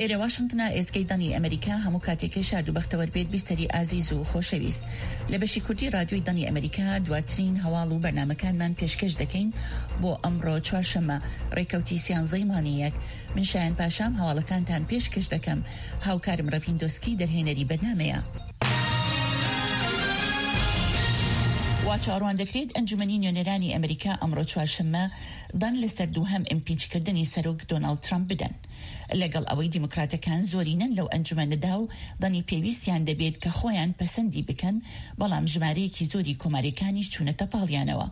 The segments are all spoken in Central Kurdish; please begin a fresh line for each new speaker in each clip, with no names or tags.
ئێرە واشنگتنە ئێزگەی دەنی ئەمریکا هەموو کاتێکی شاد و بەختەوەر بێت بیستەری ئازیز و خۆشەویست لە بەشی کوردی رادیۆی دەنی ئەمریکا دواترین هەواڵ و بەرنامەکانمان پێشکەش دەکەین بۆ ئەمڕۆ چوارشەممە ڕێکەوتی سیانزەی مانیەک. من شایان پاشام هەواڵەکانتان پێشکەش دەکەم. هاوکارم ڕەڤین دۆسکی دەرهێنەری بەرنامەیە. واچاڕوان دەکرێت ئەنجومەنی نوێنەرانی ئەمریکا ئەمڕۆ چوارشەممە دان لەسەر دووهەم ئیمپیچکردنی سەرۆک دۆناڵد ترامپ بدەن. لەگەڵ ئەوەی دیموکراتەکان زۆرینەن لەو ئەنجومەنەدا و دەنی پێویستیان دەبێت کە خۆیان پەسەندی بکەن، بەڵام ژمارەیەکی زۆری کۆماریەکانیش چوونەتە پاڵیانەوە.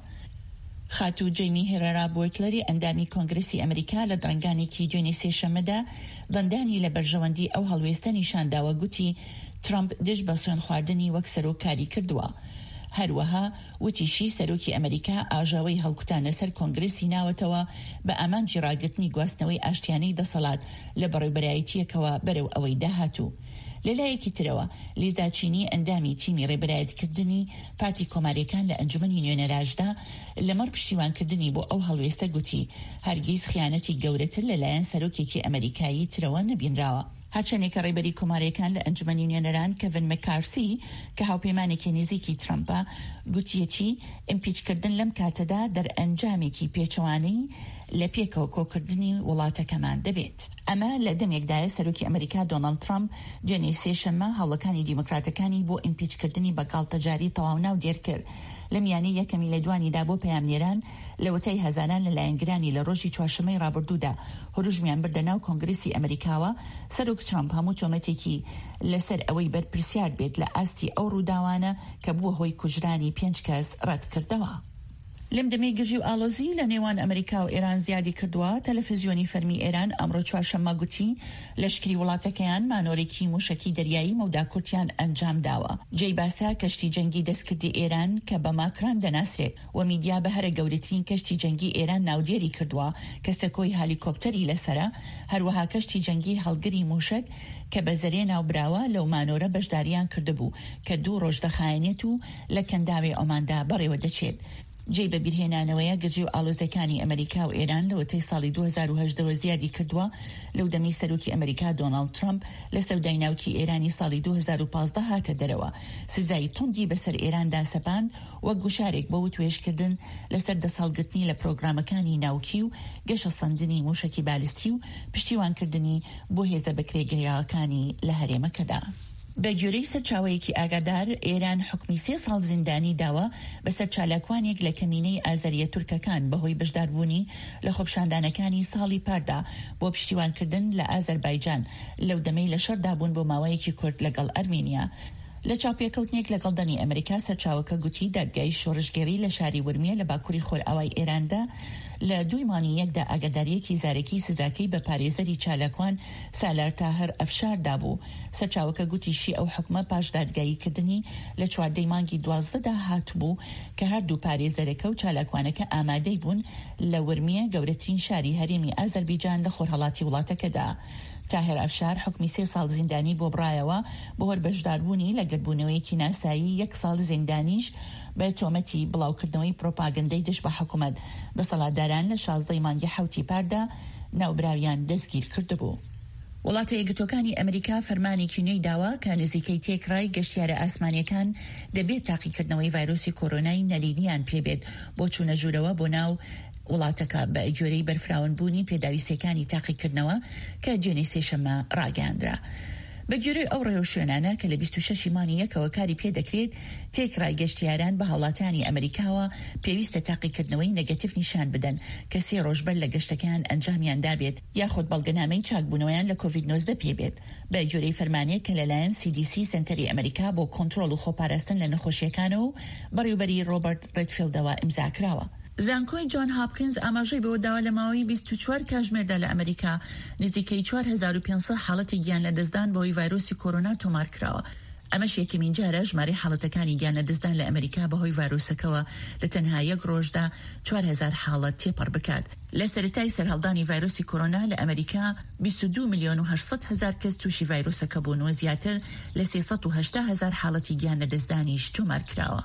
خاتوو جەیمی هێرەرا بۆیتلەری ئەندامی کۆنگرسی ئەمریکا لە دڕنگانێکی دوێنێ سێشەممەدا دەندانی لە بەرژەوەندی ئەو هەڵوێستە نیشانداوە، گوتی ترامپ دژ بە سوێن خواردنی وەک سەرۆکاری کردووە. هەروەها وتیشی سەرۆکی ئەمریکا ئاژاوەی هەڵکوتانە سەر کۆنگرسی ناوەتەوە بە ئامانجی ڕاگررتنی گواستنەوەی ئاشتیانەی دەسەڵات لە بەڕێوبەرایەتیەکەوە بەرەو ئەوەی داهاتوو. لەلایەکی ترەوە لیزا چینی ئەندامی تیمی ڕێبەرایەتکردنی پارتی کۆماریەکان لە ئەنجومەنی نوێنەراشدا لەمەڕ پشتیوانکردنی بۆ ئەو هەڵوێستە گوتی هەرگیز خیانەتی گەورەتر لەلایەن سەرۆکێکی ئەمریکایی ترەوە نەبینراوە. هەرچەندێکە ڕێبەری کۆماریەکان لە ئەنجومەنی نوێنەران کەڤن مەکارسی کە هاوپەیمانێکی نزیکی ترامپە گوتیەتی ئیمپیچکردن لەم کاتەدا دەرئەنجامێکی پێچەوانەی لە پێکەوە کۆکردنی وڵاتەکەمان دەبێت. ئەمە لە دەمێکدایە سەرۆکی ئەمریکا دۆناڵد ترامپ دوێنێ سێشەممە هەوڵەکانی دیموکراتەکانی بۆ ئیمپیچکردنی بەگاڵتەجاری تەواو دێر کرد. لە میانەی یەکەمی لە دوانیدا بۆ پەیامنێران لە وتەی هەزاران لە لایەنگرانی لە ڕۆژی چوارشەمەی ڕابردوودا هەروژمیان بردە ناو کۆنگرسی ئەمریکاوە. سەرۆک ترامپ هەموو تۆمەتێکی لەسەر ئەوەی بەرپرسیار بێت لە ئاستی ئەو ڕووداوانە کە بووە هۆی کوژرانی 5 کەس ڕەت کردەوە. لەم دەمەی گژی و ئالۆزی لە نێوان ئەمریکا و ئێران زیادی کردووە. تەلەڤیزیۆنی فەرمی ئێران ئەمڕۆ چوارشەممە گوتی لەشکری وڵاتەکەیان مانۆرێکی موشکی دەریایی مەوداکورتیان ئەنجام داوە. جێی باسا کەشتی جەنگی دەستکردی ئێران کە بە ماکران دەناسرێت و میدیا بە هەرە گەورەترین کەشتی جەنگی ئێران ناودێری کردووە کە سەکۆی هالیکۆپتەری لەسرە. هەروەها کەشتی جەنگی هەڵگری موشک کە بە زەرێ ناوبراوە لەو مانۆرە بەشداریان کردبوو کە 2 ڕۆژ دەخایەنێت و لە کەنداوی ئۆماندا بەڕێوە دەچێت. جێی بە بیرهێنانەوەیە گرجی و ئالۆزەکانی ئەمریکا و ئێران لە وتەی ساڵی 2008 زیادی کردووە. لەو دەمەی سەرۆکی ئەمریکا دۆناڵد ترامپ لە سەودای ناوکی ئێرانی ساڵی 2015 هاتە دەرەوە. سزای توندی بەسەر ئێراندا سەپاند وەک گوشارێک بۆ توێشکردن لەسەر دەسەڵگرتنی لە پرۆگرامەکانی ناوکی و گەشە سەندنی موشکی بالیستی و پشتیوانکردنی بۆ هێزە بەکرێگریاکانی لە هەرێمەکەدا. بە گوێرەی سەرچاوەیەکی ئاگادار ئێران حکمی 3 ساڵ زیندانی داوە بەسەر چالاکوانێک لە کەمینەی ئازاریە تورکەکان بەهۆی بەشداربوونی لە خۆپشاندانەکانی ساڵی پاردا بۆ پشتیوانکردن لە ئازەربایجان لەو دەمەی لە شەردابوون بۆ ماوەیەکی کورت لەگەڵ ئەرمێنیا. لە چاوپێکەوتنێک لەگەڵ دەنی ئەمریکا سەرچاوەکە گوتی دادگای شۆڕشگەری لە شاری ورمیە لە باکووری خۆرئاوای ئێراندا لە 2 مانگی یەکدا ئاگاداریەکی زارێکی سزاکەی بە پارێزەری چالاکوان سالار تاهر ئەفشار دابوو. سەرچاوەکە گوتیشی ئەو حکومە پاش دادگاییکردنی لە 14 مانگی 12دا هاتبوو کە هەردوو پارێزەرەکە و چالاکوانەکە ئامادەی بوون لە ورمیە گەورەترین شاری هەرێمی ئازەربایجان لە خۆرهەڵاتی وڵاتەکەدا. تاهر ئەفشار حکمی 3 ساڵ زیندانی بۆ برایەوە بۆ هەر بەشداربوونی لە گەربوونەوەیەکی ناسایی 1 ساڵ زیندانیش بە تۆمەتی بڵاوکردنەوەی پرۆپاگەندەی دژ بە حکومەت. دەسەڵاتداران لە 16 مانگی حوتی پاردا ناوبراویان دەستگیر کردبوو. وڵاتە یەکگرتوەکانی ئەمریکا فەرمانێکی نوێی داوە کە نزیکەی تێکڕای گەشتیارە ئاسمانیەکان دەبێت تاقیکردنەوەی ڤایرۆسی کۆرۆنای نەلینیان پێبێت بۆ چوونە ژوورەوە بۆ ناو وڵاتەکە بە جۆرەی بەرفراونبوونی پێداویستەکانی تاقیکردنەوە کە دوێنێ سێشەممە ڕاگەاندرا. بە گوێرەی ئەو ڕێوەشوێنانە کە لە 26 مانگی یەکەوە کاری پێدەکرێت تێکڕای گەشتیاران بە هاوڵاتیانی ئەمریکاوە پێویستە تاقیکردنەوەی نەگەتیڤ نیشان بدەن کە 3 ڕۆژ بەر لە گەشتەکان ئەنجامیان دابێت یاخود بەڵگەنامەی چاکبوونەوەیان لە کۆڤید-19 پێبێت. بە جۆرەی فەرمانێک کە لەلایەن CDC سنتەری ئەمریکا بۆ کۆنتڕۆڵ و خۆپاراستن لە نەخۆشیەکانەوە و بەڕێوەبەری ڕۆبەرت ڕێدفیلدەوە ئیمزاکراوە. زانکۆی جۆن هاپکینز ئاماژەی بەوە داوە لە ماوەی 24 کاتژمێردا لە ئەمریکا نزیکەی 4500 حاڵەتی گیان لە دەستدان بەوەی ڤایرۆسی کۆرۆنا تۆمار کراوە. ئەمەش یەکەمین جارە ژمارەی حاڵەتەکانی گیان لە دەستدان لە ئەمریکا بەهۆی ڤایرۆسەکەوە لە تەنها 1 ڕۆژدا 4000 حاڵەت تێپەڕ بکات. لە سەرەتای سەرهەڵدانی ڤایرۆسی کۆرۆنا لە ئەمریکا 22 ملیۆن و 800 هزار کەس تووشی ڤایرۆسەکە بوون و زیاتر لە 380 هزار حاڵەتی گیان لە دەستدانیش تۆمار کراوە.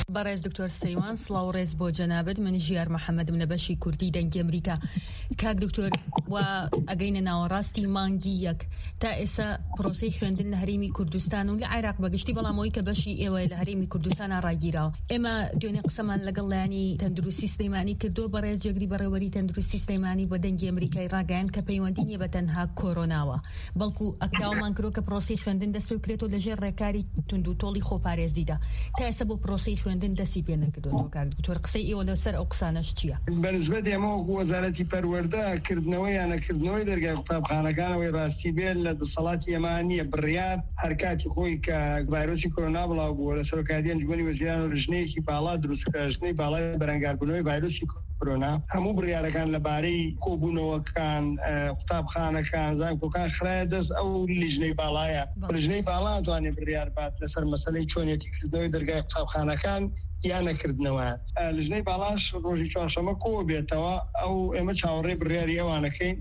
بەڕێز دکتۆر سەیوان سڵاو ڕێز بۆ جەنابەت من ژیار محەممەدم لە بەشی کوردی دەنگی ئەمریکا. کاک دکتۆر و ئەگەینە ناوەڕاستی مانگی یەک تا ئێستا پرۆسەی خوێندن لە هەرێمی کوردستان و لە عێراق بەگشتی بەڵامەوەی کە بەشی ئێوە لە هەرێمی کوردستان ڕاگیراوە. ئێمە دوێنێ قسەمان لەگەڵ لایانی تەندروستی سلەیمانی کردو بەڕێز جێگری بەڕێوەری تەندروستی سلەیمانی بۆ دەنگی ئەمریکای ڕاگەیان کە پەیوەندی نیە بە تەنها کۆرۆناوە بەڵکو ئەکداومان کرۆ کە پرۆسەی خوێندن دەست پێ بکرێتەوە لەژێر ڕێکاری تونند و تۆڵی خۆپارێزیدا. تا ئێستا بۆ پرۆسەی خوێندن دەستی پێ نەکردوەوە. کاک دکتۆر قسەی ئێوە لەسەر ئەو قسانەش چییە؟
بەنسبەت ئێمە وەزارەتی پەروەردە کردنەوەی یانەکردنەوەی دەرگای قوتابخانەکانەوەی ڕاستی بێت لە دەسەڵاتی ئێمە نییە. بڕیار هەر کاتی خۆی کە ڤایرۆسی کۆرۆنا بڵاو بووە لە سەرۆکاتی ئەنجومەنی وەزیران و ژنەیەکی باڵا دروستکرا، ژنەی باڵای بەرەنگاربوونەوەی ڤایرۆسی کۆرۆنا. هەموو بڕیارەکان لەبارەی کۆبوونەوەکان قوتابخانەکان زانکۆکان خرایە دەست ئەو لیژنەی باڵایە. ژنەی باڵا توانێت بڕیار بات لەسەر مەسەلەی چۆنیەتیکردنەوەی دەرگای قوتابخانەکان یان نەکردنەوە. لیژنەی باڵاش ڕۆژی چوارشەمە کۆ بێتەوە. ئەو ئێمە چاوەڕێی بڕیاری ئەوانەکەین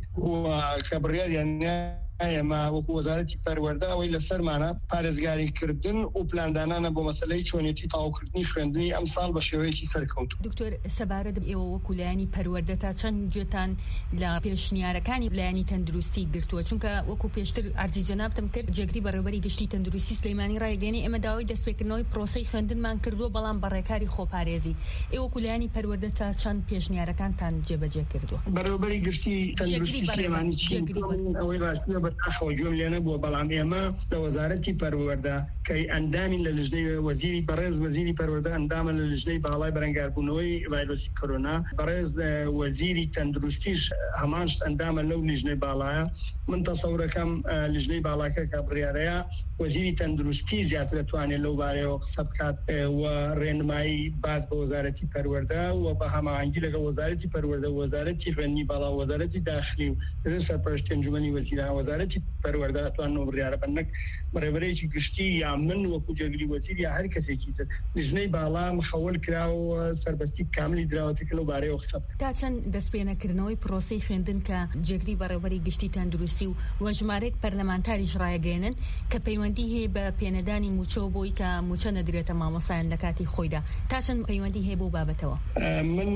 کە بڕیاریان ئێمە وەکو وەزارەتی پەروەردە ئەوەی لەسەرمانە پارێزگاریکردن و پلاندانانە بۆ مەسەلەی چۆنیەتی تاوکردنی خوێندنی ئەم ساڵ بە شێوەیەکی سەرکەوت.
دکتۆر سەبارەت ئێوە وەکو لایانی پەروەردە تا چەند گوێتان لە پێشنیارەکانی لایانی تەندروستی گرتووە؟ چونکە وەکو پێشتر ئەرزی جەنابتم کرد جێگری بەڕێوەبەری گشتی تەندروستی سلەیمانی ڕایگەیاندی ئێمە داوای دەستپێکردنەوەی پرۆسەی خوێندنمان کردووە بەڵام بەڕێکاری خۆپارێزی. ئێوە وەکو لایانی پەروەردە تا چەند پێشنیارەکانتان جێبەجێ کردووە؟
بەڕێوەبەری گشتی تەندروستی سلەیمانی ئەوەی ڕاستیە بەتاخەوە گوێم بووە، بەڵام ئێمە لە وەزارەتی پەروەردە کەی ئەندامی لە لژنەی وەزیری بەڕێز وەزیری پەروەردە ئەندامە لە لژنەی باڵای بەرەنگاربوونەوەی ڤایرۆسی کۆرۆنا، بەڕێز وەزیری تەندروستیش هەمانش ئەندامە لەو لژنەی باڵایە. من تەسەورەکەم لژنەی باڵاکە کە بڕیارەیە وەزیری تەندروستی زیاتر دەتوانێت لەو بارەیەوە قسە بکات و ڕێنمایی بات بە وەزارەتی پەروەردە و بە هەماهەنگی لەگەڵ وەزارەتی پەروەردە، وەزارەتی خوێندنی باڵا، وەزارەتی داخلی و سەرپەرشتی ئەنجومەنی وەزیران، وەزارەتی پەروەردە ئەتوانەوە بڕیارە بەنەک بەڕێوەبەرێکی گشتی یا من وەکو جێگری وەزیر یا هەر کەسێکی تر لژنەی باڵا مخەوەل کراوە سەربەستی کاملی دراوەتە لەو بارەیەوە قسە بکات.
تا چەند دەستپێنەکردنەوەی پرۆسەی خوێندن کە جێگری بەڕێوەبەری گشتی تەندروستی و ژمارەیەک پەرلەمانتاریش ڕایگەیەنن کە پەیوەندی هەیە بە پێنەدانی موچە بۆی کە موچە نەدرێتە مامۆسایان لە کاتی خۆیدا، تا چەند پەیوەندی هەیە بۆ بابەتەوە؟
من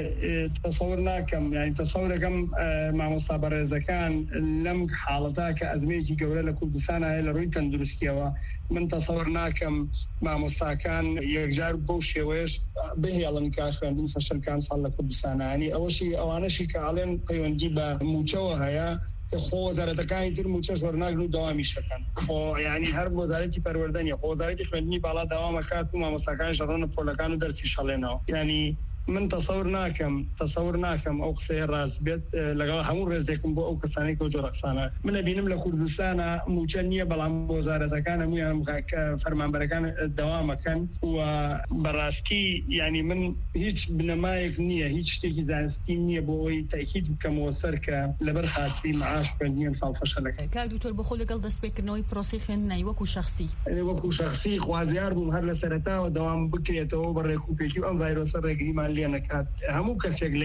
تەسەور ناکەم، یعنی تەسەورەکەم مامۆستا بەڕێزەکان لەم حاڵەتا کە ئەزمەیەکی گەورە لە کوردستان هەیە لە ڕووی تەندروستیەوە، من تەسەور ناکەم مامۆستاکان یەکجار بەو شێوەیەش بهێڵن کە خوێندن سەشەرکان ساڵ لە کوردستانانی. ئەوانەشی کە ئاڵێن پەیوەندی بە موچەوە هەیە خۆ وەزارەتەکانی تر موچەش وەرناگرن و داوامیشەکەن. خۆ یعنی هەر وەزارەتی پەروەردەنیە، خۆ وەزارەتی خوێندنی باڵا داوامەکات و مامۆستاکانی شەڕۆنە پۆلەکان و دەرسی شەڵێنەوە. یعنی من تەسەور ناکەم ئەو قسەیە ڕاست بێت لەگەڵ هەموو ڕێزێکم بۆ ئەو کەسانی کە جۆرە قسانە. من ئەبینم لە کوردستانە موچە نییە، بەڵام وەزارەتەکان هەموویان فەرمانبەرەکان داوامەکەن و بەڕاستی یعنی من هیچ بنەمایەک نییە، هیچ شتێکی زانستی نییە بۆ ئەوەی تاکید بکەمەوە سەر کە لەبەر خاستری معاش خوێندنی ئەم ساڵ فەشەلەکە.
کاک دکتۆر بەخۆ لەگەڵ دەستپێکردنەوەی پرۆسەی خوێندنەوەی وەکو شەخسی
خوازیار بووم هەر لە سەرەتاوە دەوام بکرێتەوە بە ڕێکوپێکی و ئەم ڤایرۆسە ڕێگریمان لێ نەکات. هەموو کەسێک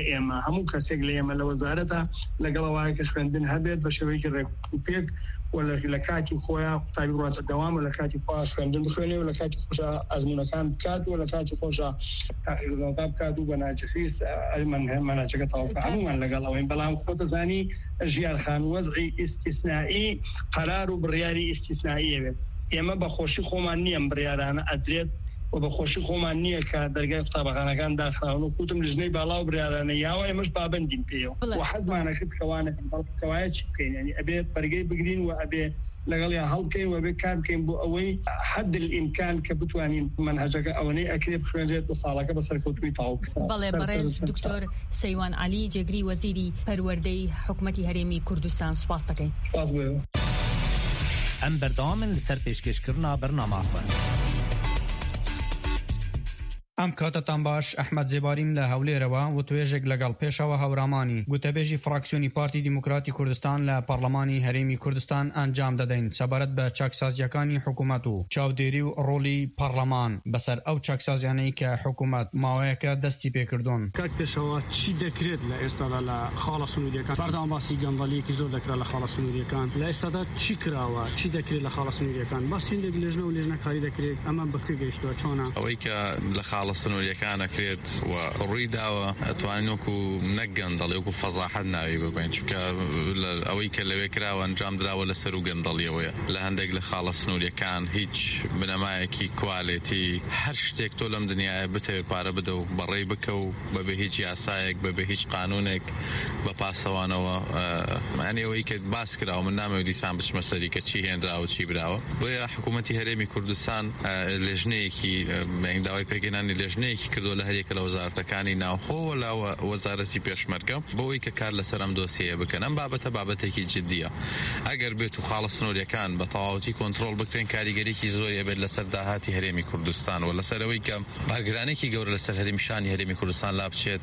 لە ئێمە لە وەزارەتە لەگەڵەوەی کە خوێندن هەبێت بە شێوەیەکی ڕێکوپێک و لە کاتی خۆیان قوتابی ڕاتە دەوام و لە کاتی خۆ خوێندن بخوێنێ و لە کاتی خۆشە ئەزمونەکان بکات و لە کاتی خۆشە تاقیرۆتا بکات و بە ناجەخیس مەناچەکە تەواو هەمومان لەگەڵەوەین. بەڵام خۆ دەزانی ژیارخان وەزعی ئیستیسنائی قەرار و بڕیاری ئیستیسنایی بێت. ئێمە بەخۆشی خۆمان نییە بڕیارانە ئەدرێت و بەخۆشی خۆمان نییە کە دەرگای قوتابخانەکان داخراون و کوتم لژنەی باڵا و بڕیارانە یاوە ئێمەش پابەندین پێیەوە و حەزمانەکرد کەوایە چی بکەین، یعنی ئەبێ بەرگەی بگرین و ئەبێ لەگەڵیا هەڵبکەین و ئەبێ کار بکەین بۆ ئەوەی حد الئیمکان کە بتوانین منهەجەکە ئەوەنەی ئەکرێ بخوێنرێت و ساڵەکە بەسەرکەوتووی تەواو بکرێت.
بەڵێ بەڕێز دکتۆر سەیوان عەلی جێگری وەزیری پەروەردەی حکوومەتی هەرێمی کوردستان سوپاس دەکەین.
سپاس بۆ
ئەم بەردەوامن لەسەر پێشکەشکردنا بەرنامە خۆ. ئەم کاتتان باش ئەحمەد زێباریم لە هەولێرەوە و توێژێک لەگەڵ پێشەوە هەورامانی گوتەبێژی فراکسیۆنی پارتی دیموکراتی کوردستان لە پەرلەمانی هەرێمی کوردستان ئەنجام دەدەین سەبارەت بە چاکسازیەکانی حکوومەت و چاودێری و ڕۆڵی پەرلەمان بەسەر ئەو چاکسازیانەی کە حکوومەت ماوەیەکە دەستی پێکردوون.
کات پێشەوە چی دەکرێت لە ئێستادا لە خاڵە سنووریەکان؟ بەردەوام باسی گەندەڵیەکی زۆر دەکرێت لە خاڵە سنووریەکان. لە ئێستادا چی کراوە، چی دەکرێت لە خاڵە سنووریەکان؟ باسی هەندێک لێژنە و لێژنەکاری دەکرێت. ئەمە بەکوێ گەیشتووە، چۆنە؟
ئەوەی کە لە خاڵە خاڵە سنووریەکان ئەکرێت و ڕووی داوە ئەتوانین وەکو نەکگەندەڵی وەکو فەزاحەت ناوی ببین چونکە ئەوەی کە لەوێ کراوە ئەنجام درراوە لەسەر و گەندەڵیەوەیە لە هەندێک لە خاڵە سنووریەکان هیچ بنەمایەکی کوالێتی هەر شتێک تۆ لەم دنیاە بتەوێت پارە بدە و بەڕێی بکە و بەبێ هیچ یاسایەک بەبێ هیچ قانونێک بە پاسەوانەوە معنی ئەوەی کە باس کراوە من نامەوێت دیسان بچمە سەری کە چی هێنراوە چی براوە بۆیە حکوومەتی هەرێمی کوردستان لێژنەیەکی داوای پێگەێنانی لێژنەیەکی کردو لە هەرێکە لە وەزارەتەکانی ناوخۆوە لە وەزارەتی پێشمەرگە بۆەوەی کە کار لەسەر ئەم دۆسیەیە بکەن ئەم بابەتە بابەتێکی جددیە ئەگەر بێت و خاڵە سنووریەکان بە تەواوەتی کۆنتڕۆڵ بکرێن کاریگەریکی زۆری ئەبێت لەسەر داهاتی هەرێمی کوردستان و لەسەرەوەی کە بارگرانێکی گەورە لەسەر هەرێمیشانی هەرێمی کوردستان لا بچێت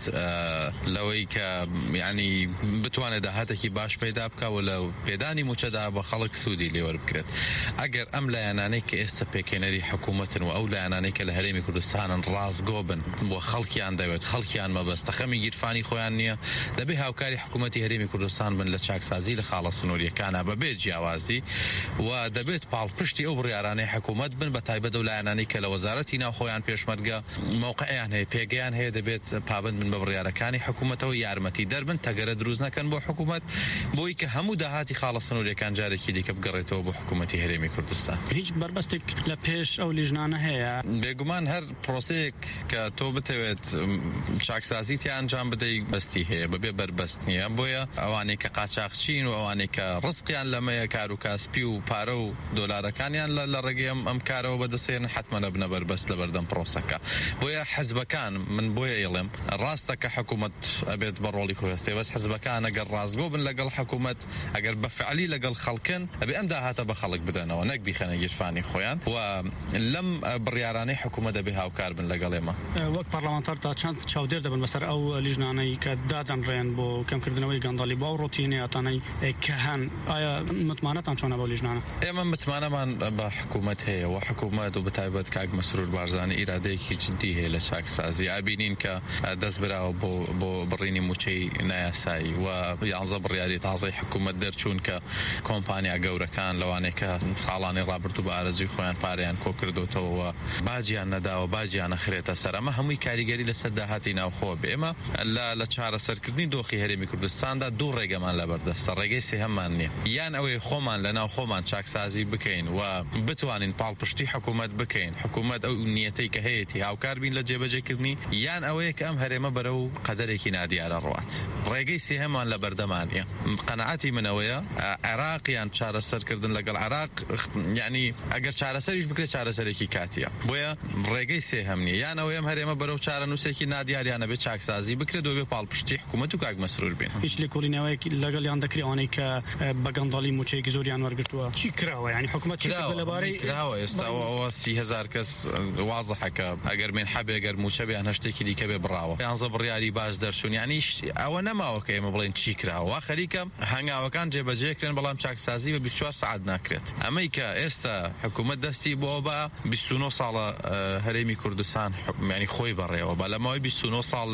لەوەی کە یعنی بتوانێت داهاتێکی باش پیدا بکەوە لە پێدانی موچەدا بە خەڵک سوودی لێوە بکرێت ئەگەر ئەم لایەنانەی کە ئێستا پێکێنەری حکوومەتن و ئەو لایەنانەی کە لە هەرێمی کوردستانن ڕازگۆ بن بۆ خەڵکیان دەوێت خەڵکیان مەبەستە خەمی گیرفانی خۆیان نییە دەبێ هاوکاری حکوومەتی هەرێمی کوردستان بن لە چاکسازی لە خاڵە سنووریەکانە بەبێ جیاوازی و دەبێت پاڵپشتی ئەو بڕیارانەی حکوومەت بن بە تایبەت و لایەنانی کە لە وەزارەتی ناوخۆیان پێشمەرگە موقعیان هەیە پێگەیان هەیە دەبێت پابند بن بە بڕیارەکانی حکوومەتەوە یارمەتی دەربن تەگەرە دروست نەکەن بۆ حکوومەت بۆی کە هەموو داهاتی خاڵە سنووریەکان جارێکی دیکە بگەڕێتەوە بۆ حکوومەتی هەرێمی کوردستان
هیچ بربەستێک لە پێش ئەو لیژنانە هەیە
بێگومان هەر پرۆسەیەک کە تۆ بتەوێت چاکسازیتی ئەنجام بدەی بەستی هەیە بەبێ بربەست نییە بۆیە ئەوانەی کە قاچاقچین و ئەوانەی کە ڕزقیان لەمەیە کار و کاسپی و پارە و دۆلارەکانیان لە ڕێگەی ئەم کارەوە بەدەستێن حتممە نەبنە بربەست لە بەردەم پرۆسەکە بۆیە حزبەکان من بۆیە ئێڵێم ڕاستە کە حکوومەت ئەبێت بە ڕۆڵی خۆستی بەس حزبەکان ئەگەر ڕازگۆ بن لەگەڵ حکوومەت ئەگەر بەفعلی لەگەڵ خەڵکن ئەبێ ئەم داهاتە بە خەڵک بدەنەوە نەک بیخەنە گیرفانی خۆیان و لەم بڕیارانەی حکوومەت دەبێ هاوکار بن لەگەڵ ئێمە
وەک پەرلەمانتار تا چەند چاودێر دەبن بەسەر ئەو لیژنانەی کە دادەنڕێن بۆ کەمکردنەوەی گەندەڵی با و ڕۆتینی ئەتانەی کە هەن ئایا متمانەتان چۆنە بۆ لیژنانە
ئێمە متمانەمان بە حکوومەت هەیە و حکوومەت و بەتایبەت کاک مەسرور بارزانانی ئیرادەیەکی جددی هەیە لە چاکسازی ئابینین کە دەست براوە بۆ بڕینی موچەی نایاسایی و 11 بڕیاری تازەی حکوومەت دەرچوون کە کۆمپانیا گەورەکان لەوانەیە کە ساڵانی ڕابردوو بە ئارەزوی خۆیان پارەیان کۆ کردوتەوە باجیان نەداوە باجیان نەخرێتە سەر ئەمە هەمووی کاریگەری لەسەر داهاتی ناوخۆ بێمە لە چارەسەرکردنی دۆخی هەرێمی کوردستاندا دوو ڕێگەمان لەبەردەستە ڕێگەی سێهەممان نییە یان ئەوەی خۆمان لە ناو خۆمان چاکسازی بکەین و بتوانین پاڵپشتی حکوومەت بکەین حکوومەت ئەو نیەتەی کە هەیەی هاوکار بین لە جێبەجێکردنی یان ئەوەیە کە ئەم هەرێمە بەرەو قەدەرێکی نادیارە ڕوات ڕێگەی سێهەمان لە بەردەمانە قەنەعەتی منەوەیە عێراقیان چارەسەرکردن لەگەڵ عێراق یعنی ئەگەر چارەسەریش بکرێت چارەسەرێکی کاتیە بۆیە ڕێگەی سێهەم نیە یان ئەوەی ئەم هەرێمە بەرەو چارە نووسێکی نادیاریانە بێت چاکسازی بکرێت و بێ پاڵپشتی حکوومەت و کاک مەسرور بین
هیچ لێکۆڵینەوەیەکی لەگەڵیان دەکرێت ئەوانەی کە بە گەندەڵی موچەیەکی زۆریان وەرگرتووە چی کراوە یعنی حکوومەت چی کردووە لەبارەی
کراوە ئێستا ئەوە 30,000 کەس وازەحەکە ئەگەر من حەبێ ئەگەر موچە بێیان هەشتێکی دیکە بێ بڕاوە 11 بڕیاری باش دەرچوون یعنی ئەوە نەماوە کە ئێمە بڵێن چی کراوە خەریکە هەنگاوەکان جێبەجێکرێن بەڵام چاکسازی بە 24 سعات ناکرێت ئەمەی کە ئێستا حکوومەت دەستی بۆ بە 29 ساڵە هەرێمی کوردستان ینی خۆی بەڕێوە بە لەماوەی 29 ساڵ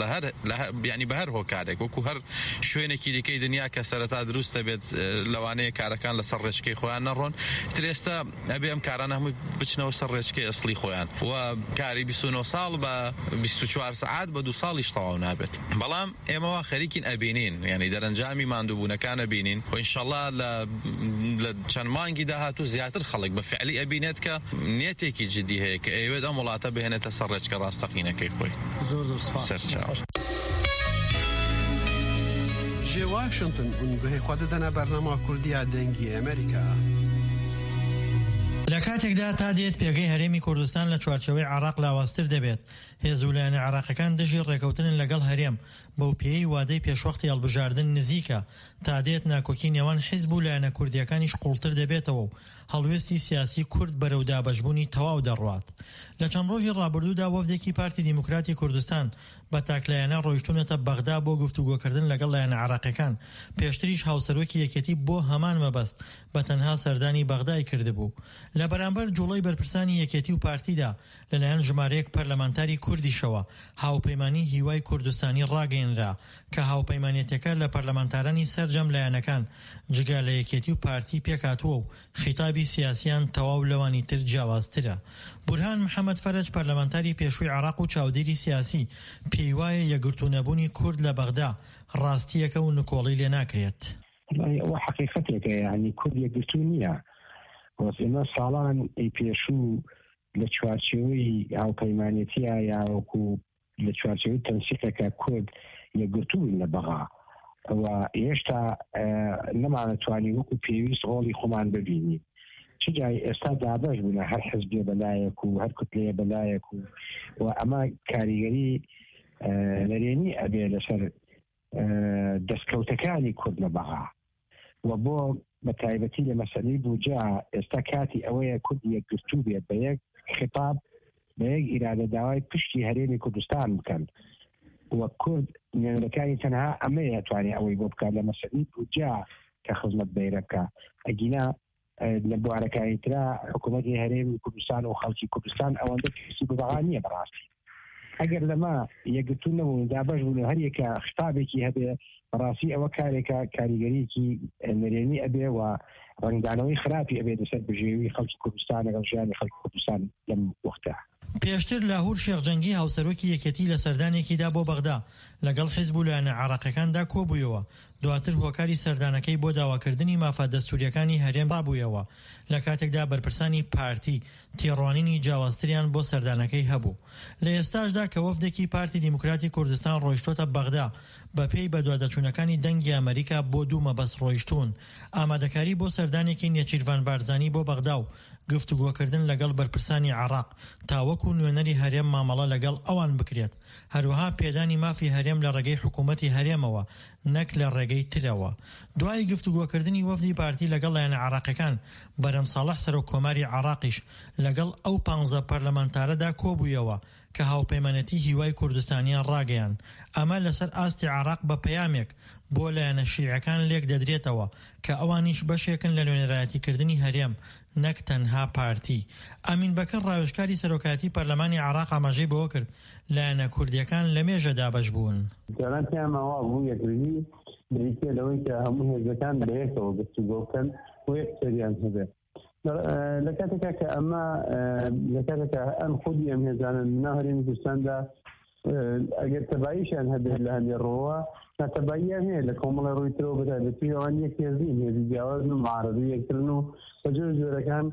ینی بە هەر هۆکارێک وەکو هەر شوێنێکی دیکەی دنیا کە سەرەتا دروستە بێت لەوانەیە کارەکان لەسەر ڕێچکەی خۆیان نەڕۆن ترێستا ئەبێ ئەم کارانە هەمووی بچنەوە سەر ڕێچکەی ئەسڵی خۆیان و کاری 29 ساڵ بە 24 سعات بە 2 ساڵیش تەواو نابێت بەڵام ئێمەوە خەریکین ئەبینین ینی دەرەنجامی ماندووبوونەکانە بینین و ئینشەڵڵا لە چەند مانگی داهاتوو زیاتر خەڵک بە فعلی ئەبینێت کە نیەتێکی جددی هەیە کە ئەوێت ئەم وڵاتە بهێنێتە سەر ڕێچکە ڕاستەقینەکەی خۆی
زۆر سپاس
جێ واشنگتن گوێی خوا دەدەنە بەرنامە کوردیە دەنگی ئەمریکا
لە کاتێکدا تا دێت پێگەی هەرێمی کوردستان لە چوارچەوەی عێراق لاواازتر دەبێت هێزولایەنە عێراقیەکان دژی ڕێکەوتنن لەگەڵ هەرێم بەو پێی وادەی پێشوەختی هەڵبژاردن نزیکە تا دێت ناکۆکی نێوان حیزب و لایەنە کوردیەکانیش قوڵتر دەبێتەوە و هەڵوێستی سیاسی کورد بەرەو دابەشبوونی تەواو دەڕوات لە چەند ڕۆژی ڕابردوودا وەفدێکی پارتی دیموکراتی کوردستان بە تاکلایەنە ڕۆیشتونەتە بەغدا بۆ گفتوگۆکردن لەگەڵ لایەنە عێراقیەکان پێشتریش هاوسەرۆکی یەکێتی بۆ هەمان مەبەست بە تەنها سەردانی بەغدای کردبوو لە بەرامبەر جوڵەی بەرپرسانی یەکێتی و پارتیدا لەلایەن ژمارەیەک پەرلەمانتاری کوردیشەوە هاوپەیمانی هیوای کوردستانی ڕاگەیەنرا کە هاوپەیمانێتەکە لە پەرلەمانتارانی سەرجەم لایەنەکان جگا لە یەکێتی و پارتی پێکاتووە و خیتابی سیاسیان تەواو لەوانی تر جیاوازترە. بورهان محەممەد فەرج پەرلەمانتاری پێشووی عێراق و چاودێری سیاسی پێی وایە یەکگرتوونەبوونی کورد لە بەغدا ڕاستیەکە و نکۆڵی لێ ناکرێت.
ئەوە حقیقەتێکە یعنی کورد یەکگرتو نییە. ئێمە ساڵان پێشوو لە چوارچێوەی هاوپەیمانێتیە یاوەکو لە چوارچێوەی تەنسیقێکە کورد یەکگرتوون لە بەغا ئەوە هێشتا نەمانەتوانی وەکو پێویست ڕۆڵی خۆمان ببینی. چجای ئێستا دابەش بوونە هەر حزبێ بەلایەک و هەر کوتلەیە بەلایەک و ئەمە کاریگەری لەرێنی ئەبێ لەسەر دەستکەوتەکانی کورد لە بەغا و بۆ بە تایبەتی لە مەسەلەی بوجا ئێستا کاتی ئەوەیە کورد یەکگرتوو بێت بە یەک خطاب بە یەک ئیرادە داوای پشتی هەرێمی کوردستان بکەن و کورد نێونەکانی تەنها ئەمەیە توانێت ئەوەی بۆ بکات لە مەسەلەی بوجا کە خزمەت بەیرە بکە. ئەگینا لە بوارەکانی ترا حکوومەتی هەرێمی کوردستان و خەڵکی کوردستان ئەوەندە پێویستی بە بەغا نییە بەڕاستی. ئەگەر لەما یەکگرتوو نەبوون دابەش بوون هەر یەکە خطابێکی هەبێ بەڕاستی ئەوە کارێکە کاریگەریەکی نەرێنی ئەبێ و ڕنگدانەوەی خراپی ئەبێ لەسەر بژێوی خەڵکی کوردستان لەگەڵ ژیانی خەڵکی کوردستان لەم وەختە.
پێشتر لاهور شێخجەنگی هاوسەرۆکی یەکێتی لە سەردانێکیدا بۆ بەغدا لەگەڵ حیزب و لایەنە عێراقیەکاندا کۆبوویەوە. دواتر هۆکاری سەردانەکەی بۆ داواکردنی مافە دەستوریەکانی هەرێم ڕابوویەوە لە کاتێکدا بەرپرسانی پارتی تێڕوانینی جیاوازتریان بۆ سەردانەکەی هەبوو. لە ئێستاشدا کە وەفدێکی پارتی دیموکراتی کوردستان ڕۆیشتۆتە بەغدا بە پێی بەدوادەچوونەکانی دەنگی ئەمریکا بۆ دوو مەبەست ڕۆیشتون ئامادەکاری بۆ سەردانێکی نێچیروان بارزانی بۆ بەغدا و گفتوگۆکردن لەگەڵ بەرپرسانی عێراق تاوەکو نوێنەری هەرێم مامەڵە لەگەڵ ئەوان بکرێت. هەروەها پێدانی مافی هەرێم لە ڕێگەی حکوومەتی هەرێمەوە نەک لە ڕێگەی ترەوە. دوای گفتوگۆکردنی وەفدی پارتی لەگەڵ لایەنە عێراقیەکان بەرەم ساڵح سەرۆک کۆماری عێراقیش لەگەڵ ئەو 15 پەرلەمانتارەدا کۆبوویەوە کە هاوپەیمانەتی هیوای کوردستانیان ڕاگەیان. ئەمە لەسەر ئاستی عێراق بە پەیامێک بۆ لایەنە شیعەکان لێک دەدرێتەوە کە ئەوانیش بەشێکن لە نوێنەرایەتیکردنی هەرێم نەک تەنها پارتی. ئامین بەکر ڕاوێژکاری سەرۆکایەتی پەرلەمانی عێراق ئاماژەی بەوە کرد لایەنە کوردیەکان لە مێژە دابەش بوون.
جارانتیان ماوا بوو یەکگرتوی بریتە لەوەی کە هەموو هێزەکان بەیەکەوە گفتوگۆ بکەن و یەک سەریان هەبێت. لە کاتێکا کە ئەمە لە کاتێکە ئەم خودی ئەم هێزانن ناو هەرێمی کوردستاندا ئەگەر تەباییشیان هەبێت لە هەندێک ڕۆوە ناتەباییان هەیە لە کۆمەڵی ڕووی ترەوە بەتایبەتی ئەوان یەک هێزین هێزی جیاواز و معارەضی یەکترن و بە جۆرەکان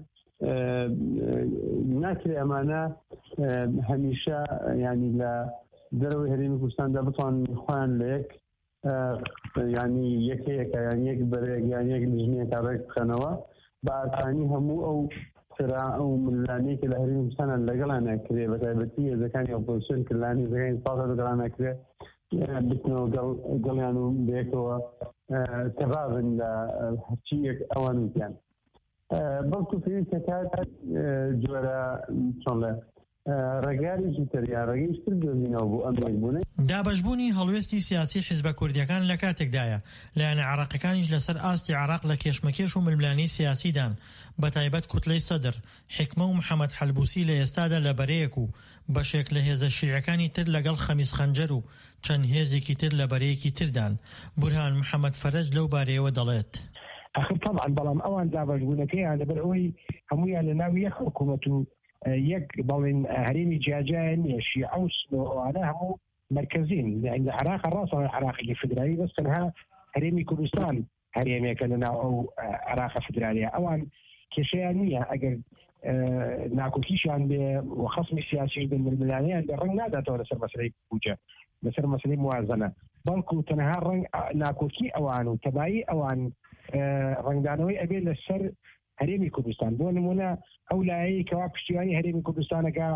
ناکرێ ئەمانە هەمیشە ینی لە دەرەوەی هەرێمی کوردستاندا بتوانن خۆیان لە یەک ینی یەکەیەکە یان یەک بەرێک یان یەک لیژنەیەکە ڕێک بخەنەوە بە ئاسانی هەموو ئەو سرا ئەو ملانەیەکە لە هەرێمی کوردستان لەگەڵان ناکرێ بەتایبەتی هێزەکانی ئۆپۆزیسیۆن کردلانی هێزەکانی ساڵە لەگەڵان ناکرێ بتنەوە گەڵیان و بەیەکەوە تەبابن لە هەرچی یەک ئەوان وتیان. بەڵکو پێویستە کات جۆرە چۆنڵێ ڕێگارێکی تەریان ڕێگەیش تر دۆزینەوە بۆ ئەم یەکبوونەی.
دابەشبوونی هەڵوێستی سیاسی حیزبە کوردیەکان لە کاتێکدایە لایەنە عێراقیەکانیش لەسەر ئاستی عێراق لە کێشمەکێش و ململانی سیاسیدان بەتایبەت کوتلەی سەدر حکمە و محەممەد حەلبوسی لە ئێستادا لە بەرەیەک و بەشێک لە هێزە شیعەکانی تر لەگەڵ خەمیس خەنجەر و چەند هێزێکی تر لە بەرەیەکی تردان. بورهان محەممەد فەرج لەو بارەیەوە دەڵێت
آخر طبعا بەڵام ئەوان دابەشبوونەکەیان لەبەر ئەوەی هەمویان لە ناو یەک حکوومەت و یەک بەڵێن هەرێمی جیاجیان نیە شیعە و سنەوانە هەموو مرکزین لە عێراق ڕاستەوە عێراقی فدرالی بەس تەنها هەرێمی کوردستان هەرێمێکە لە ناو ئەو عێراقە فدرالیە. ئەوان کێشەیان نییە ئەگەر ناکۆکیشان بێ و خەسمی سیاسیش بن ململانیان بێ ڕەنگ ناداتەوە لەسەر مەسەلەی بوجە لەسەر مەسەلەی موازنە بەڵکو تەنها ڕەنگ ناکۆکی ئەوان و تەبایی ئەوان ڕنگدانەوەی ئەبێ لەسەر هەرێمی کوردستان. بۆ نمونە ئەو لایەی کەوا پشتیوانی هەرێمی کوردستانەکە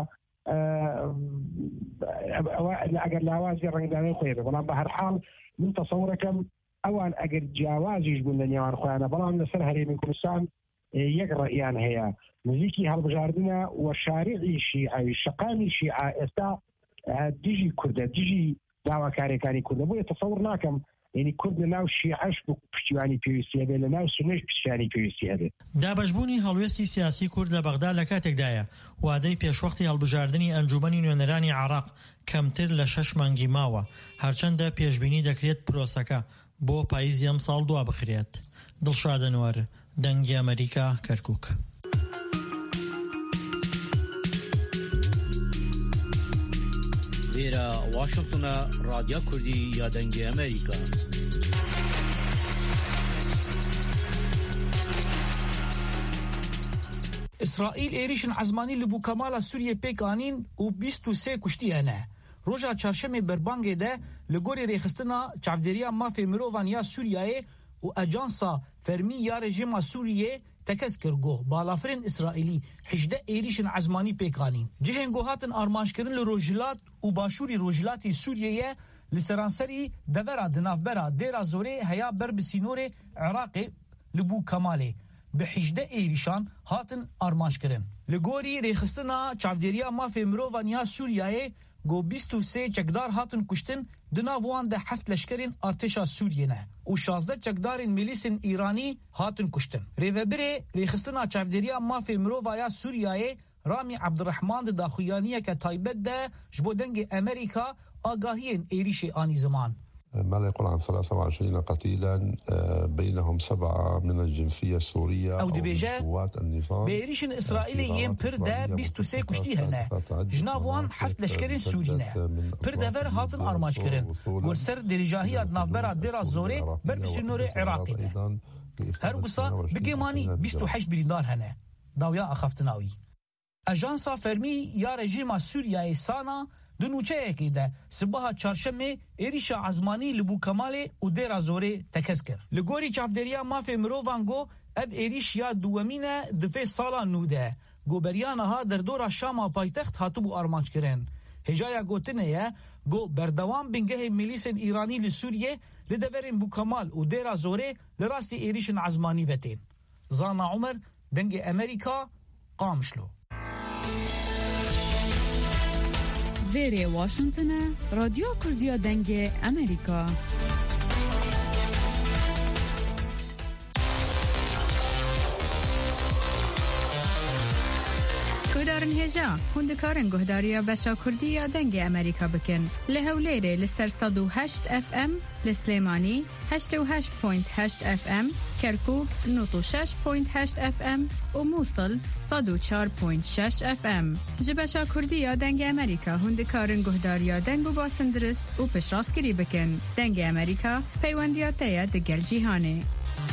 ئەگەر لاوازی ڕنگدانەی خۆی بێ بەڵام بە هەر حاڵ من تەسەوڕەکەم ئەوان ئەگەر جیاوازیش بوون لە نێوان خۆیانە بەڵام لەسەر هەرێمی کوردستان یەک ڕئیان هەیە نزیکی هەڵبژاردنە و شارعی شیعەوی شەقامی شیعە ئێستا دژی کوردە دژی داواکاریەکانی کوردە. بۆیە تەسەوڕ ناکەم یعنی کورد لەناو شیعەش بۆ پشتیوانی پێویستی هەبێت لەناو سونەش پشتیوانی پێویستی هەبێت.
دابەشبوونی هەڵوێستی سیاسی کورد لە بەغدا لە کاتێکدایە وادەی پێشوەختی هەڵبژاردننی ئەنجومەنی نوێنەرانی عێراق کەمتر لە 6 مانگی ماوە، هەرچەندە پێشبینی دەکرێت پرۆسەکە بۆ پاییزی ئەم ساڵ دوا بخرێت. دڵشاد ئەنوەر، دەنگی ئەمریکا، کەرکووک.
ویرا واشنطن رادیو کردی یا دنگی امریکا.
اسرائیل ایریشن عزمانی لبو کمال سوریه پیکانین و 23 کشتی هنه. روژا چهارشنبه بربانگه ده لگوری ریخستنا چاودریا مافی مروان یا سوریه و اجانسا فرمی یا رژیم سوریه تکس کرگو بالافرین اسرائیلی 18 ایریشن عزمانی پیکانین. جهنگوهاتن آرمانشکرن لروجلات و باشوری روجلاتی سوریه لسرانسری دورا دنافبرا دیرا زوره هیا بر بسینور عراق لبو کماله به 18 ایریشان هاتن آرمانشکرن. لگوری ریخستنا چاودریا مافی مروان یا سوریه گو 23 چکدار هاتن کشتن دناوان ده 7 لشکرین ارتشا سوریه نه و 16 چکدارین میلیسین ایرانی هاتن کشتن. ریوبره ریخستنا چاودریا مافی مرووایا سوریه رامی عبدالرحمن داخویانیه که تایبت ده جبو دنگ امریکا آگاهین ایریش آنی زمان.
ما لا يقول عن 23 قتيلا بينهم 7 من الجنسية السورية
أو قوات النظام بيريشن إسرائيليين بردا 23 كشتي هنا جنافوان 7 لشكرين سورينا بردا فر هاتن أرماجكرين قول سر درجاهية نافبرا ديرا زوري بربسنور عراقي ده هر قصة بقيماني 28 بليندار هنا داويا أخفتناوي أجانسا فرمي يا رجيم سوريا سانا دنوچه که ده صبح چهارشنبه ایریشا عزمانی لبو کماله و دیرا زوره تکس کرد. لگوری چافدریا مافی مروانگو اب ایریش یا دوامینه دفع سالا نوده. گوبریانه ها در دورا شام پایتخت هاتو بو آرمانچ کرن. هجایا گوتنه یا گو بردوام بنگه میلیسن ایرانی لسوریه لدورین بو کمال و دیرا زوره لراستی ایریشن عزمانی وتین. زانا عمر دنگ امریکا قامشلو.
ویری واشنطن رادیو کردیا دنگ امریکا. گهدارن هجا هندکارن گهداریا بشا کردیا دنگ امریکا بکن لهولیره لسر 108 اف ام لسلیمانی 88.8 اف ام کرکوک 96.8 اف ام و موصل 104.6 اف ام. جبشا کردیا دنگ امریکا هندکارن گهداریا دنگ و باسندرست و پشراسکری بکن. دنگ امریکا پیوندیاتیا دگر جیهانه.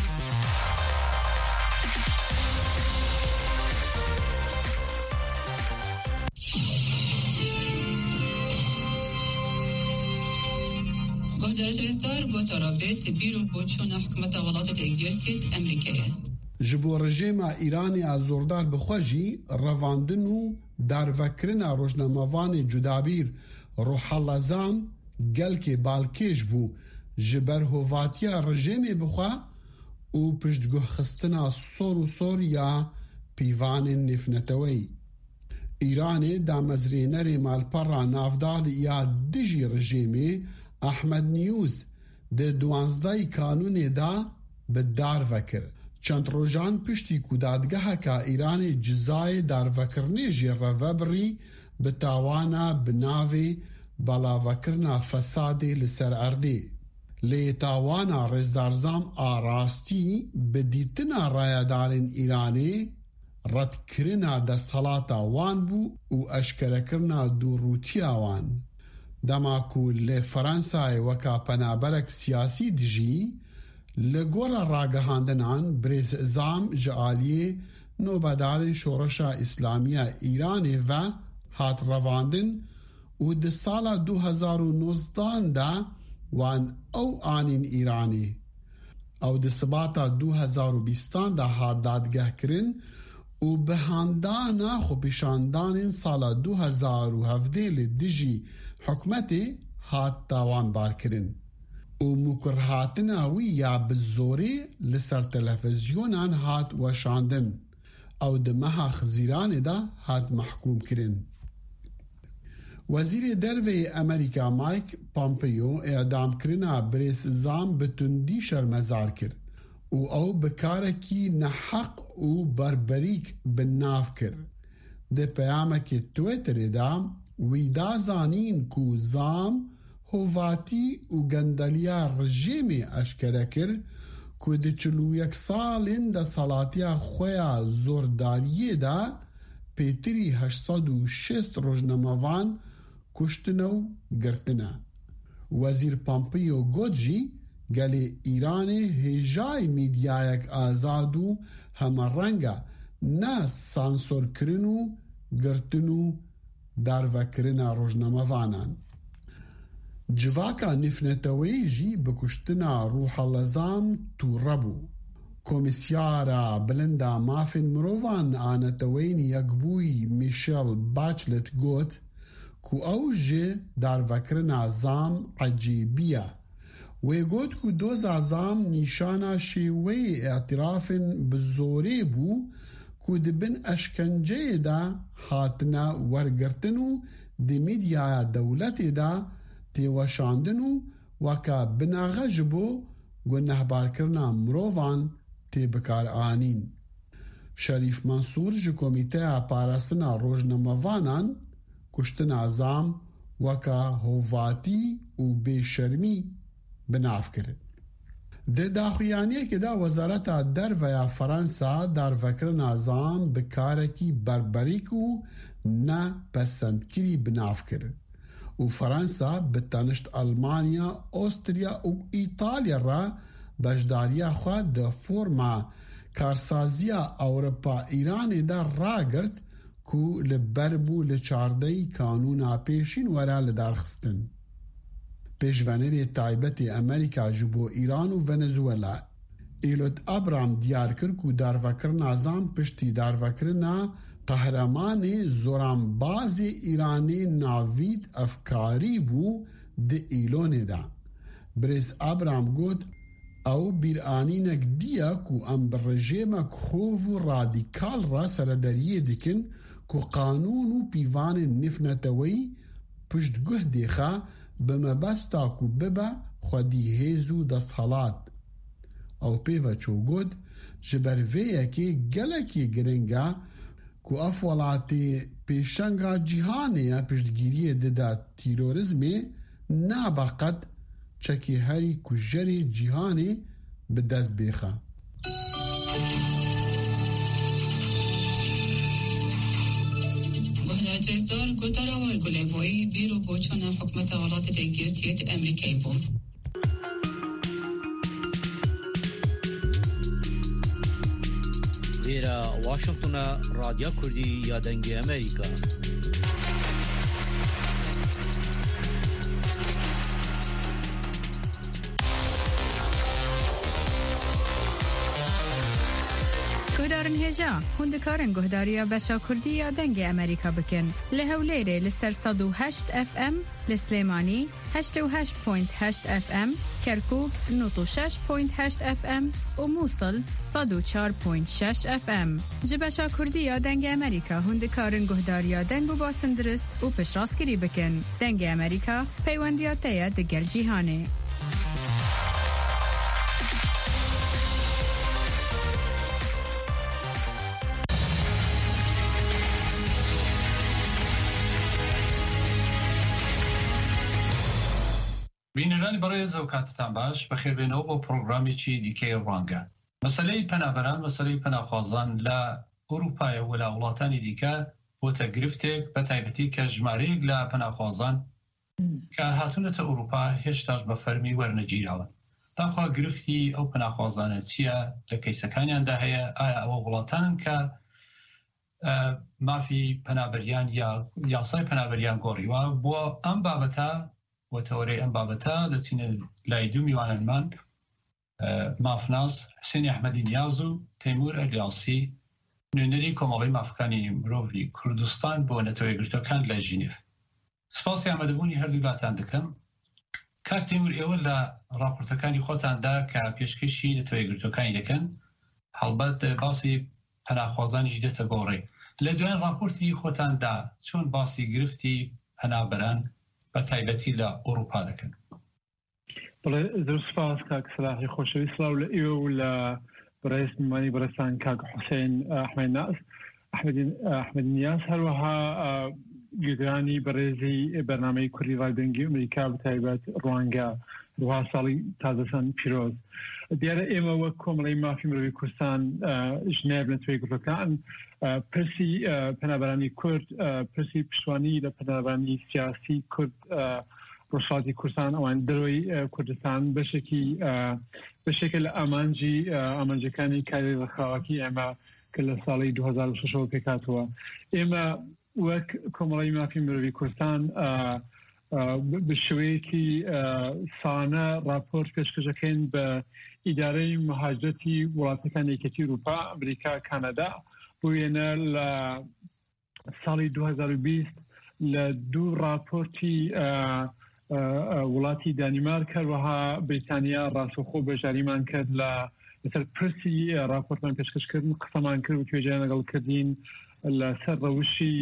گهدارستار با ترابط بیرون بودشون حکومت ولایت ایگرتیت امریکیه.
جبو رژیم ایرانی ازوردار بخوجی رواندن و دروکرن روزنامه‌وان جدابیر روح الله زام گل که بالکش بو جبر هواتیا رژیم بخوا و پشتگوه خستنا سور یا پیوان نفنتوی. ایرانی دامزرینر مالپرا نافدار یا دجی رژیمی احمد نیوز ده 12 کانون دا به دار وکر. چند روزان پشتی کودادگاه که ایران جزای دار وکرنی جی روبری به تاوانا بناوی بالا وکرنا فسادی لسر اردی. لی تاوانا رزدارزام آراستی به دیتنا رایدارین ایرانی رد کرنا دا صلاتا وان بو و اشکرکرنا دو روتی وان. دماکو لفرانسای وکا پنابرک سیاسی دجی لگورا راگهاندنان بریز ازام جعالیه نوبدار شورشا اسلامیه ایرانی و هات رواندن و ده سالا 2019 دا وان او آنین ایرانی او ده سباتا 2020 دا هات دادگه کرن و بهاندانا خو پیشاندان سالا 2017 لدجی حکومتی هات تاوان بار کرن و مکرهاتنا وی یا بزوری لسر تلفزیونان هات وشاندن او دمها خزیران دا هات محکوم کرن وزیر دروی امریکا مایک پامپیو اعدام کرنا بریس زام بتندی شرمزار کرد و او بکارکی نحق و بربریک بناف کرد. ده پیامک تویتر دا ویدا زانین کو زام هواتی و گندلیا رژیم اشکره کرد که ده 41 سالین ده سالاتیا خویا زورداریه دا پیتری 806 روزنامه‌وان کشتنه و گرتنه. وزیر پامپیو گوتجی گلی ایران هجای میدیایک آزادو همه رنگا نه سانسور کرنو گرتنو داروکرنا روزنامه‌وانان. جواکا نفنتوی جی بکشتنا روح اللزام تو ربو. کمیسیارا بلندا مافن مروان آنتوین یکبوی میشل باچلت گوت کو اوج داروکرنا زام عجیبیه و گوت کو دوز ازام نیشانا شیوی اعتراف بزوری بو کو دبن اشکنجه دا هاتنا ورگرتنو دی میدیا دولت دا تیوشاندنو وکا بناغجبو گنه بارکرنا مروان تی بکار آنین. شریف منصور جی کمیته پارسنا روزنامه‌وانان کشتن ازام وکا هواتی و بیشرمی بناف کرد. ده داخویانیه که دا وزارت در و یا فرانسا در وکر نظام بکارکی بربریکو نه پسندکری بناف کرد. و فرانسا بتنشت المانیا، استریا و ایتالیا را بجداریا خواه ده فرما کارسازیا اوروپا ایران دا را گرد کو لبربو لچاردهی کانونا پیشین ورا لدارخستن. پیشونیر تایبت امریکا جبو ایران و ونزوئلا ایلوت ابرام دیار کر کو داروکر نظام پشتی داروکرنا قهرمان زورانباز ایرانی ناوید افکاری بو ده ایلونه دا. بریس ابرام گوت او بیرانینک دیا کو ام برژیمک خوف رادیکال را سردریه دیکن کو قانون و پیوان نفنتوی پشت گه دیخا بمبستا کو ببا خودی هیزو دست حالات. او پیوه چو گود جبرویه که گلکی گرنگا کو افولاتی پیشنگا جیهانه پشتگیریه ددا تیروریزمی نابقت چکی هری کجری جیهانی به دست بیخا.
جزدار گدارا و گلوایی بیرو بوچان حکمت حالات دگیرتیت امریکایی بود.
ایرا واشنطن رادیو کردی یا دنگ امریکا.
گهدارن هجا هندکارن گهداریا بشا کردی یا دنگ امریکا بکن لهولیره لسر 108 اف ام لسلیمانی 88.8 اف ام کرکوک 96.8 اف ام و موصل 104.6 اف ام. جبشا کردی یا دنگ امریکا هندکارن گهداریا دنگ و باسندرست و پشراسکری بکن. دنگ امریکا پیوندیاتیا دگل جیهانه.
بینرانی برای زوکاتتان باش بخیر بینو با پروگرامی چی دیگه رانگا. مسئله پناهبران مسئله پناهخوازان لا اروپای و لا ولاتانی دیگه و تگرفتک بتایبتی که جماریک لا پناهخوازان که هاتونت اروپا هشتاج بفرمی ورنجیران. داخل گرفتی او پناهخوازان چیه لکیسکانیان ده هیا آیا او ولاتان که مافی پناهبریان یا یاسای پناهبریان گوری و با ام بابتا و توري ام بابتا دتين لايدو ميوان المان مافناس حسين احمدي نيازو تيمور الياسي نونري كومالي مافكاني مروفي كردستان بو نتوي گرتوكان لا جنيف سپاسی آمدبونی هر دولتان دکم کاک تیمور اول لا راپورتکانی خوتان دا که پیشکشی نتوی گرتوکانی دکن حالبت باسی پناهخوازانی جدت گوری لدوین راپورتی خوتان دا چون باسی گرفتی هەنابەران بە تایبەتی لە ئەوروپا دەکەن.
بەڵێ زۆر سپاس کاک سلاحی خۆشەویست سلااو لە ئێوە و لە بەڕێزمانی بەرەستان کاک حوسێن ئەحمەد ناس ئەحمەد نیاز هەروەها گوێگرانی بەڕێزی بەرنامەی کوردی ڕادیۆ ئەمریکا بە تایبەت ڕوانگە روها ساڵی تازەسان پیرۆز دیارە ئێمە وەک کۆمەڵی مافی مرۆڤی کوردستان ژنێر نەتوێ گوڵەکان پرسی پەنابەرانی کورد پرسی پشتوانی لە پەنابەرانی سیاسی کورد ڕۆژهەڵاتی کوردستان ئەوان دەرەوەی کوردستان بەشێکە لە ئامانجەکانی کاری ڕێکخراوەکی ئێمە کە لە ساڵی 2006 پێکاتەوە ئێمە وەک کۆمەڵی مافی مرۆڤی کوردستان بە شێوەیەکی سانە راپۆرت پێشکەشەکەین بە ئیدارەی مهاجرەتی وڵاتەکانی یەکێتی ئەوروپا ئەمریکا کانادا بۆ وێنە لە ساڵی 2020 لە دوو راپۆرتی وڵاتی دانیمارک هەروەها بریتانیا ڕاستەوخۆ بەژاریمان کرد لەسەر پرسی راپۆرتمان پێشکەشکردن قسەمان کرد و توێژیان لەگەڵکردین لەسەر ڕەوشی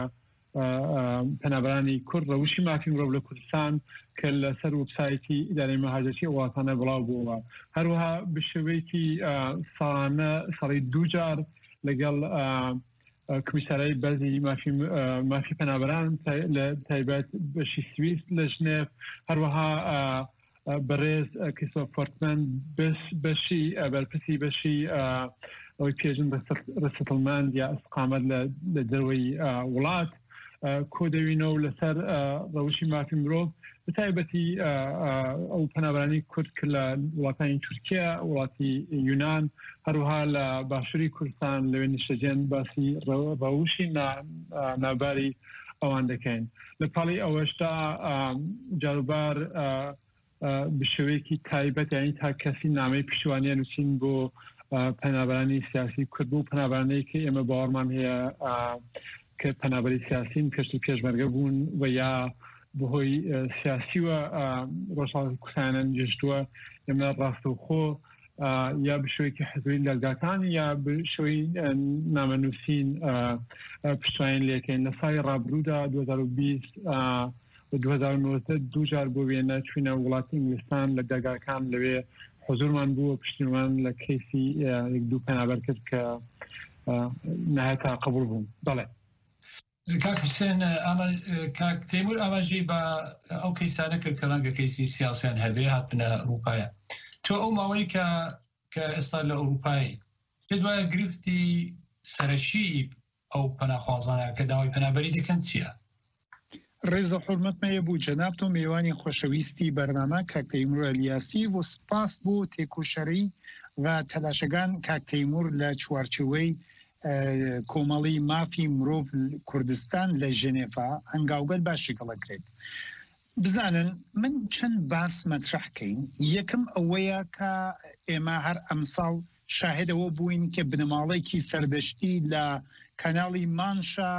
پەنابەرانی کورد ڕەوشی مافی مرۆڤ لە کوردستان کە لەسەر وبسایتی ئیدارەی مەهاجرەتی وڵاتانە بڵاو بووە هەروەها بشێوەیەکی ساڵانە ساڵی دووجار لەگەڵ کمیسارای بەرزی مافی پەنابەران لە تایبەت بەشی سویس لە ژنێف هەروەها بەڕێز کریستۆف فۆرتمەن بەشی بەرپرسی بەشی ئەوەی پێژن ڕەسەتڵمەند یا ئەسقامەت لە دەروەی وڵات کۆدەوینەوە لەسەر ڕەوشی مافی مرۆڤ بەتایبەتی ئەو پەنابەرانی کورد کرد لە وڵاتانی تورکیا وڵاتی یونان هەروها لە باشووری کوردستان لەوێ نیشتەجێن باسی ڕەوشی ناباری ئەوان دەکەین لە پاڵی ئەوەشدا جاروبار بشێوەیەکی تایبەت یانی تا کەسی نامەی پشتیوانیە نووسین بۆ پەنابەرانی سیاسی کورد بوو پەنابەرانەی کە ئێمە باوەڕمان هەیە کە پەنابەری سیاسین پێشتر پێشمەرگە بوون و یا بەهۆی سیاسیوە ڕۆژهەڵاتی کوردستان گەشتووە ئێمە ڕاستەوخۆ یا بشێوەیەکی حزبی لەلگاکان یا بشێوەی نامەنووسین پشتیوانیان لێکەین لە ساڵی ڕابردوودا 2020 و 2019 دووجار بۆ وێنە چوینە وڵاتی ئینگلیستان لە دەرگاکان لەوێ حضورمان بووە پشتیوان لە کەیسی یەک دوو پەنابەر کرد کە نهایەتا قبول بوون بەڵێ
کاک حوسێن کاک تەیمور ئاماژەی بە ئەو کەیسانە کرد کە ڕەنگە کەیسی سیاسیان هەبێ هاتبنە ئەوروپایە تۆ ئەو ماوەی کە ئێستا لە ئەوروپایی پێت وایە گرفتی سەرەکی ئەو پەناخوازانە کە داوای پەنابەری دەکەن چییە؟
ڕێزە حورمەتمەیە بوو جەناب تۆ میوانی خۆشەویستی بەرنامە کاک تەیمور ئەلیاسی و سپاس بۆ تێکۆشەری و تەلاشەکان کاک تەیمور لە چوارچوەی کۆمەڵی مافی مرۆڤ کوردستان لە ژنێفا هەنگاوگەل باشی گەڵەکرێت بزانن من چەند باس مەترەحکەین یەکەم ئەوەیە کە ئێمە هەر ئەمساڵ شاهدەوە بووین کە بنەماڵێکی سەردەشتی لە کەناڵی مانشا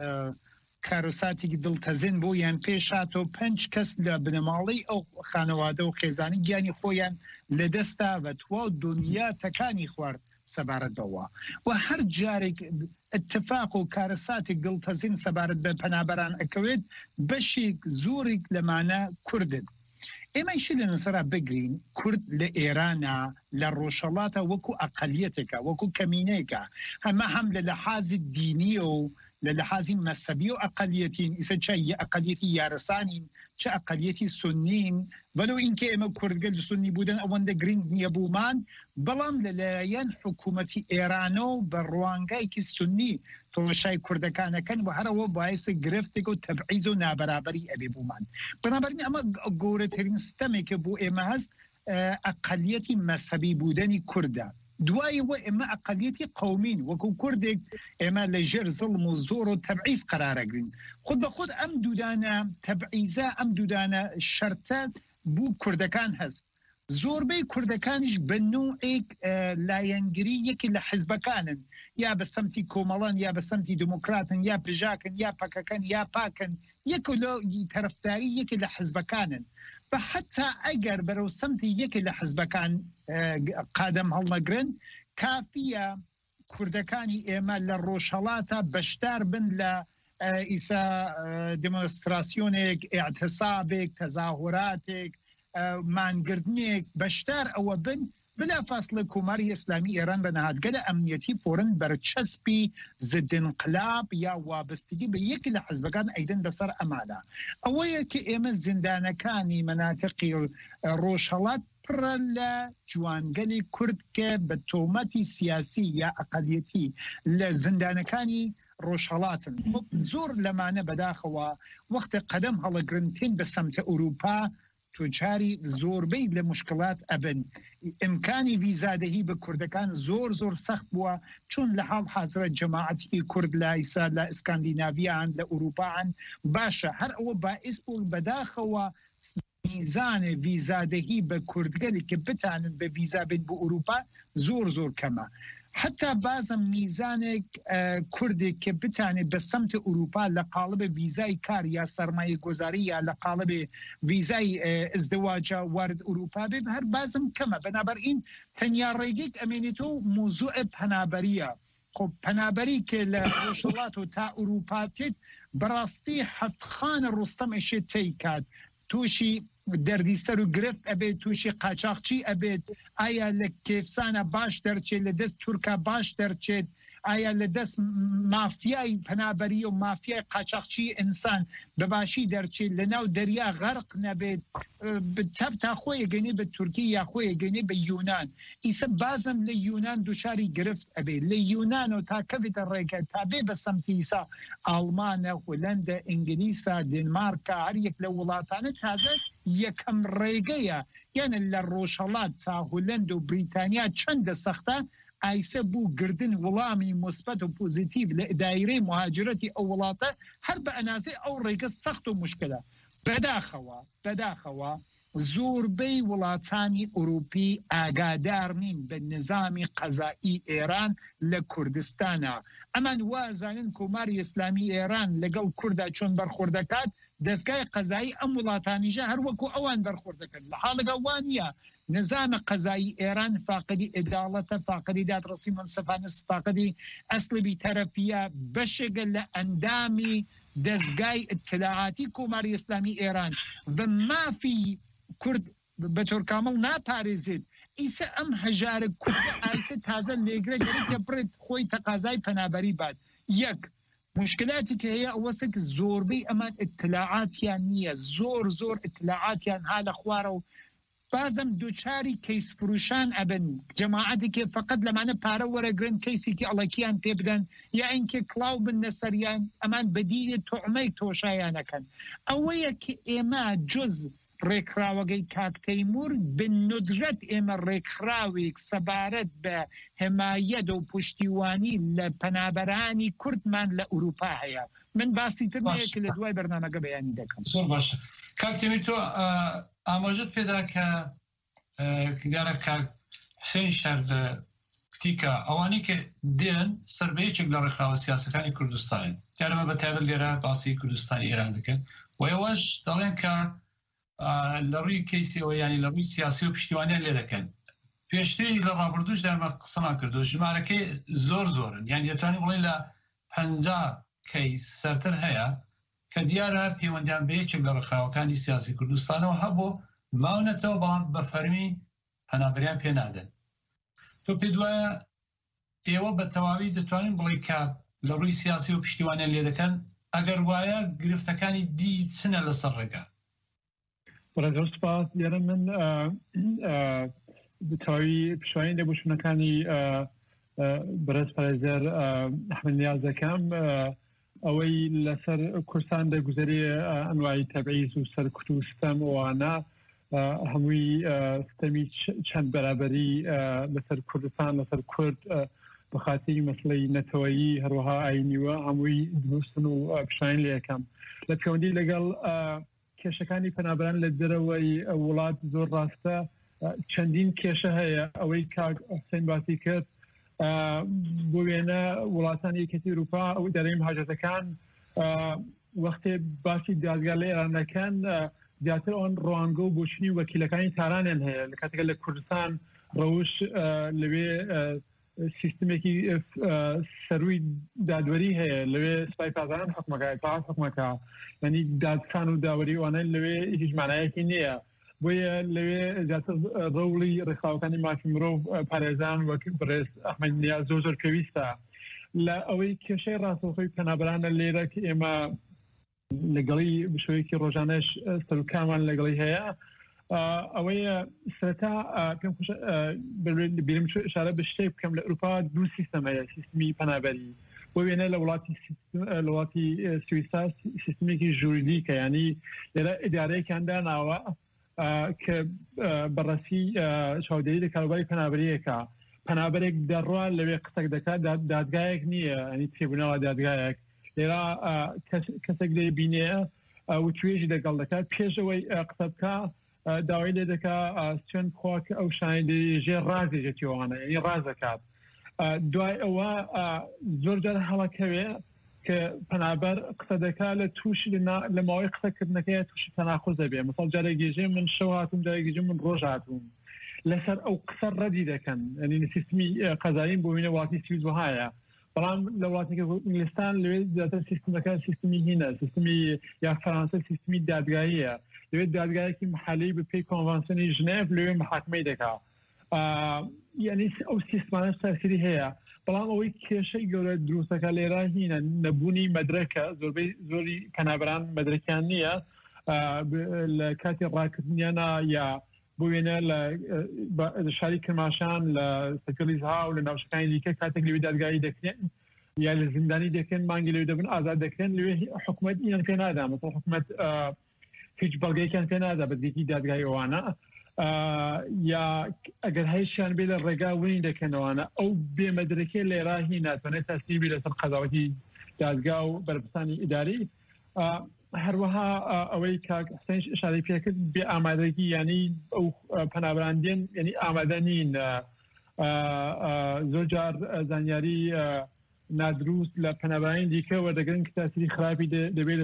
کارۆساتێکی دڵتەزین بۆ یان پێشاتەوە 5 کەس لە بنەماڵی ئەو خانەوادە و خێزانی گیانی خۆیان لەدەستا بەتوا دنیا تەکانی خوارد سەبارەتەوە و هەر جارێک اتفاق و کارەساتێک دڵتەزین سەبارەت بە پەنابەران ئەکەوێت بەشێک زۆرێک لەمانە کوردن ئێمەیشی لە نسەرا بگرین کورد لە ئێرانە لە ڕۆژهەڵاتە وەکو ئەقەلیەتێکە وەکو کەمینەیەکە هەمە هەم لە لەحازی دینیە و لە لەحازی مەسەبی و ئەقەلیەتین ئیسە چە ئەقەلیەتی یارەسانین چه ئەقەلیەتی سنین بەلەو اینکە ئێمە کوردگەل سنی بودن ئەوەندە گرنگ نییە بوومان بەڵام لەلایەن حکوومەتی ئێرانە و بە ڕوانگایکی سنی تۆشای کوردەکانەکەن و هەرەوە باعث گرفتێک و تەبعیز و نابەرابەری ئەبێ بوومان بنابراین ئەمە گەورەترین ستەمێکە بۆ ئێمە هەست ئەقەلیەتی مەسەبی بودنی کوردە دوایەوە ئێمە ئەقەلیەتی قەومین وەکو کوردێک ئێمە لە ژێر زڵم و زۆر و تەبعیز قەرارەگرین خود بە خود ئەم دوودانە تەبعیزە ئەم دوودانە شەرتە بوو کوردەکان هەست زۆربەی کوردەکانیش بە نوعێک لایەنگری یەکی لە حیزبەکانن یا بە سەمتی کۆمەڵان یا بە سەمتی دموکراتن یا پژاکن یا پەکەکەن یا پاکن یەک لە تەرەفداری یەکی لە حیزبەکانن بە حتا ئەگەر بەرەو سەمتی یەکی لە حیزبەکان قادەم هەڵنەگرن کافیە کوردەکانی ئێمە لە ڕۆژهەڵاتە بەشدار بن لە ئیسا دمۆنستراسیۆنێک اعتصابێک تەظاهوراتێک مانگردنێک بەشدار ئەوە بن بلا فاصله کۆماری ئیسلامی ئێران بە نهادگەلە ئەمنیەتی فۆرن بەرچەسپی ضد انقلاب یا وابستگی بە یەک لە حزبەکان ئەیدن بەسەر ئەمانە ئەوەیە کە ئێمە زیندانەکانی مەناتقی ڕۆژهەڵات پڕە لە جوانگەلی کورد کە بە تۆمەتی سیاسی یا ئەقەلیەتی لە زیندانەکانی ڕۆژهەڵاتن زۆر لەمانە بەداخەوە وەختە قەدەم هەڵەگرنتین بە سەمتە ئوروپا توجاری زۆربەی لە مشکلات ئەبن ئیمکانی ویزادەهی بە کوردەکان زۆر سەخت بووە چون لە حاڵ حازرە جەماعەتی کورد لە ئیسا لە ئسکاندیناڤیان لە ئوروپاان باشە هەر ئەوە باعث بوو بەداخەوە میزانێ ویزادەهی بە کوردگەلی کە بتانن بە ویزا بێت بۆ ئوروپا زۆر کەمە حتى بازم میزانێک کوردێک کە بتانێت بە سەمت ئوروپا لە قالبە ویزای کار یا سەرمایە گۆزاری یا لە قالبێ ویزای ئەزدواجە وارد ئوروپا بێ هەر بازم کەمە بەنابەرئین تەنیا ڕێگەیەک ئەمێنێتەوە موزوع پەنابەریە خب پەنابەری کە لە ڕۆژهەڵات و تا ئوروپا تێت بەڕاستی حەفتخانە ڕوستەم ئەشێت تێی کات تووشی دەردی سەر و گرفت ئەبێت تووشی قاچاقچی ئەبێت ئایا لە کێفسانە باش دەرچێت لە دەست تورکا باش دەرچێت ئایا لە دەست مافیای پەنابەری و مافیای قاچاقچی ئینسان بەباشی دەرچێت لە ناو دەریا غەرق نەبێت تا خۆی گەنێ بە تورکی یا خۆی گەنێ بە یونان ئیسە بازم لە یونان دووشاری گرفت ئەبێت لە یونان و تا کەوێتە ڕێگە تا بێ بە سەمتی ئیسا ئاڵمانە هۆلەندە ئینگلیسا دێنمارکە هەر یەک لە وڵاتانە تازە یەکەم ڕێگەیە یانە لە ڕۆژهەڵات تا هۆلەند و بریتانیا چەندە سەختە ئایسە بوو گردن وەڵامی مثبت و پۆزیتیڤ لە دایرەی مهاجرەتی ئەو وڵاتە هەر بە ئەنازەی ئەو ڕێگە سەخت و مشکلە بەداخەوە زۆربەی وڵاتانی ئوروپی ئاگادار نین بە نظامی قەزایی ئێران لە کوردستانە ئەمان وازانن کۆماری ئیسلامی ئێران لەگەڵ کووردا چۆن بەرخوردەکات دەستگای قەزایی ئەم وڵاتانیژە هەر وەکو ئەوان بەرخوردەکەن لە حاڵەکە وانە نظام قەزایی ئێران فاقدی ئێداڵەتە فاقدی دادڕسی منسەفانە فاقدی ئەسڵبی تەرەفیە بەشێگە لە ئەندامی دەستگای اطلاعاتی کۆماری ئیسلامی ئێران بە مافی کورد بە تۆرکامەڵ ناپارێزێت ئیسە ئەم هەژارە کوردە ئایسە تازە لێگرە گەرێکە بڕێت خۆی تەقازای پەنابەری بات یەک مشکلاتی کە هەیە ئەوەسە کە زۆربەی ئەمان اطلاعاتیان نییە زۆر اطلاعاتیان ها لە خوارە و بازم دووچاری کەیس فروشان ئەبن جەماعەتێکی فقط لەمانە پارە وەرەگرن کەیسێکی ئەڵەکیان پێ بدەن یا ئینکە کڵاو بن لەسەریان ئەمان بەدیێت تۆعمەی تۆشایانەکەن ئەوەیە کە ئێمە جز ڕێکخراوەگەی کاک تەیموور بندرەت ئێمە ڕێکخراوێک سەبارەت بە حمایەت و پشتیوانی لە پەنابەرانی کوردمان لە ئوروپا هەیە من باسی ترەیە کە لە دوای بەرنامەکە بەیانی دەکەم
زۆر باشە کاک تەیموور تۆ ئاماژەت پێدا کە دیارە کاک حسێن شەر کتیکە ئەوانی کە دێن سەربەیەکێک لە ڕێکخراوە سیاسەکانی کوردستانن دیارەمە بە تایبەت لێرە باسی کوردستانی ئێران دەکەن و ئێوەش دەڵێن کە لە ڕووی کەیسیەوە ینی لە ڕووی سیاسی و پشتیوانیان لێ دەکەن پێشتری لە ڕابردوش دەمە قسەمان کردو ژمارەکەی زۆرن یان دەتوانین بڵێن لە 50 کەیس سەرتر هەیە کە دیارە پەیوەندیان بە یەکێک لە ڕێکخراوەکانی سیاسی کوردستانەوە هەبوو ماونەتەوە بەڵام بە فەرمی پەنابەریان پێ نادەن تۆ پێ دوایە ئێوە بە تەواوی دەتوانین بڵێ کە لە ڕووی سیاسی و پشتیوانیان لێ دەکەن ئەگەر وایە گرفتەکانی دی چنە لەسەر ڕێگە
بەڕێزۆر سپاس دیارە من بتەواوی پشتیوانی لێبووشونەکانی بەرز پارێزەر ئەحمەد نیاز دەکەم ئەوەی لەسەر کوردستان دەگوزەری ئەنواعی تەبعیز و سەرکوت و ستەم وانە هەمووی ستەمی چەند بەرابەری لەسەر کوردستان لەسەر کورد بەخاتری مەسلەی نەتەوەیی هەروەها ئاینیوە هەمووی دروستن و پشتیوانی لێ یەکەم لە پەیوەندی لەگەڵ کێشەکانی پەنابەران لە دەرەوەی وڵات زۆر ڕاستە چەندین کێشە هەیە ئەوەی کاک حسێن باسی کرد بۆ وێنە وڵاتانی یەکێتی ئەوروپا ئەو ئیدارەی مهاجرەتەکان وەختێ باسی دادگا لە ئێرانەکەن زیاتر ئەوان ڕوانگە و بۆچنی وەکیلەکانی تارانیان هەیە لە کاتێکە لە کوردستان ڕەوش لەوێ
سیستمێکی سەروی دادوەری هەیە لەوێ سپای پازاران حکومەکە تاعات حکومەکە ینی دادسان و داوەری وانە لەوێ هیچ مانایەکی نییە بۆیە لەوێ ڕەوڵی ڕێکخراوەکانی مافی مرۆڤ پارێزان وەک بڕێز ئەحمەدنیا زۆر پێویستە لە ئەوەی کێشەی ڕاستەوخۆی پەنابەرانە لێرە کە ئێمە لەگەڵی بشوەیەکی ڕۆژانەش سەرکامان لەگەڵی هەیە ئەوەیە سەرەتا پێم خۆش بیرم ئشارە بە شتێک بکەم لە ئەوروپا دوو سیستەم هەیە سیستمی پەنابەری بۆ وێنە لە وڵاتی سویسا سیستمێکی ژوریدیکە ینی لێرە ئیدارەیەکیان داناوە کە بەڕەسی چاودێری لە کاروباری پەنابەریەکە پەنابەرێک دەڕوا لەوێ قسەک دەکات دادگایەک نییە ئەنی تێبوونەوە دادگایەک لێرا کەسێک لێ بینێ و توێژی لەگەڵ دەکات پێشەوەی قسە بکە داوای لێ دەکا سوێن بخوا کە ئەو شایدێژێ ڕازێژێتیوانە ینی ڕاز دەکات دوای ئەوە زۆر جار هەڵەکەوێ کە پەنابەر قسە دەکات لە تووشی لە ماوەی قسەکردنەکەی تووشی تەناقوز دەبێ مثال جارێکگێژێ من شەو هاتووم جارێکگێژێ من ڕۆژ هاتووم لەسەر ئەو قسە ڕەدی دەکەن ینی سیستمی قەزاییم بۆ وینە وڵاتی سویس وهایە بەڵام لە وڵاتێکی ئینگلیستان لەوێ زیاتر سیستمەکە سیستمی هینە سیستمی یا فەرانسە سیستمی دادگاییە لەوێ دادگایەکی محلی بە پێی کۆنڤانسیۆنی ژنێڤ لەوێ محاکمەی دەکات یعنی ئەو سیستمانە سەرسری هەیە بەڵام ئەوەی کێشەی گەورە دروستەکە لێرە هینە نەبوونی مەدرەکە زۆری پەنابەران مەدرەکیان نییە لە کاتی ڕاکردنیانە یا بۆ وێنە لە شاری کرماشان لە سەکەلیزها و لە ناوچەکانی دیکە کاتێک لەوێ دادگایی دەکرێن یا لە زیندانی دەکەن مانگی لەوێ دەبن ئازاد دەکرێن لەوێ حکومەت ئیان پێ نادا مثلا حکومەت هیچ بەڵگەیەکیان پێ نادا بەدێکی دادگای ئەوانە یا ئەگەر هەیشیان بێ لە ڕێگا ونی دەکەنەوەوانە ئەو بێمەدرەکێ لێرا هی ناتوانێت تاسیبی لەسەر قەزاوەتی دادگا و بەرپرسانی ئیداری هەروەها ئەوەی کاک حسێن ئشارەی پێکرد بێ ئامادەگی ینی ئەو پەنابراندێن ینی ئامادە نین زۆر جار زانیاری نادروست لە پەنابراین دیکە وەردەگرن کە تاسیری خراپی دەبێت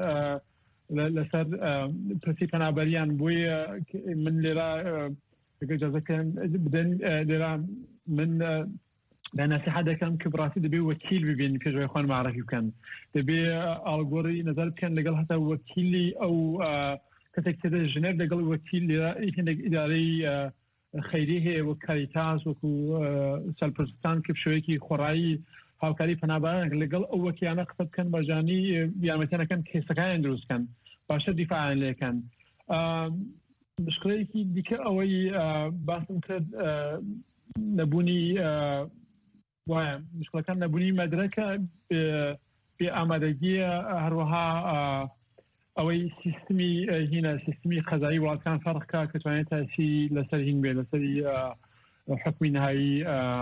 لەسەر پرسی پەنابەریان بۆیە من لێرە جازەکەم بدەن لێرە من لە نەسیحەت دەکەم کە بڕاستی دەبێ وەکیل ببین پێشەوەی خۆن معرەفی بکەن دەبێ ئاڵگۆڕی نەزار بکەن لەگەڵ هەتا وەکیلی ئەو کەسێک تێدە ژنێڤ لەگەڵ وەکیل لێرە هێندێک ئیدارەی خەیری هەیە وەک کاریتاس وەکو سەرپرستان کە شوەیەکی خۆڕایی هاوکاری پەنابەران لەگەڵ ئەو وەکیانە قسە بکەن بەژانی یارمەتیانەکەن کێسەکانیان دروستکەن باشە دیفاعیان لێکەن مشکلەیەکی دیکە ئەوەی باسم کرد نەبوونی وایە مشکلەکان نەبوونی مەدرەکە بێ ئامادەگیە هەروەها ئەوەی سیستمی هینە سیستمی قەزایی وڵاتەکان فەرقکە کە توانێت تاسی لەسەر هین بێ لەسەری حکمی نهایی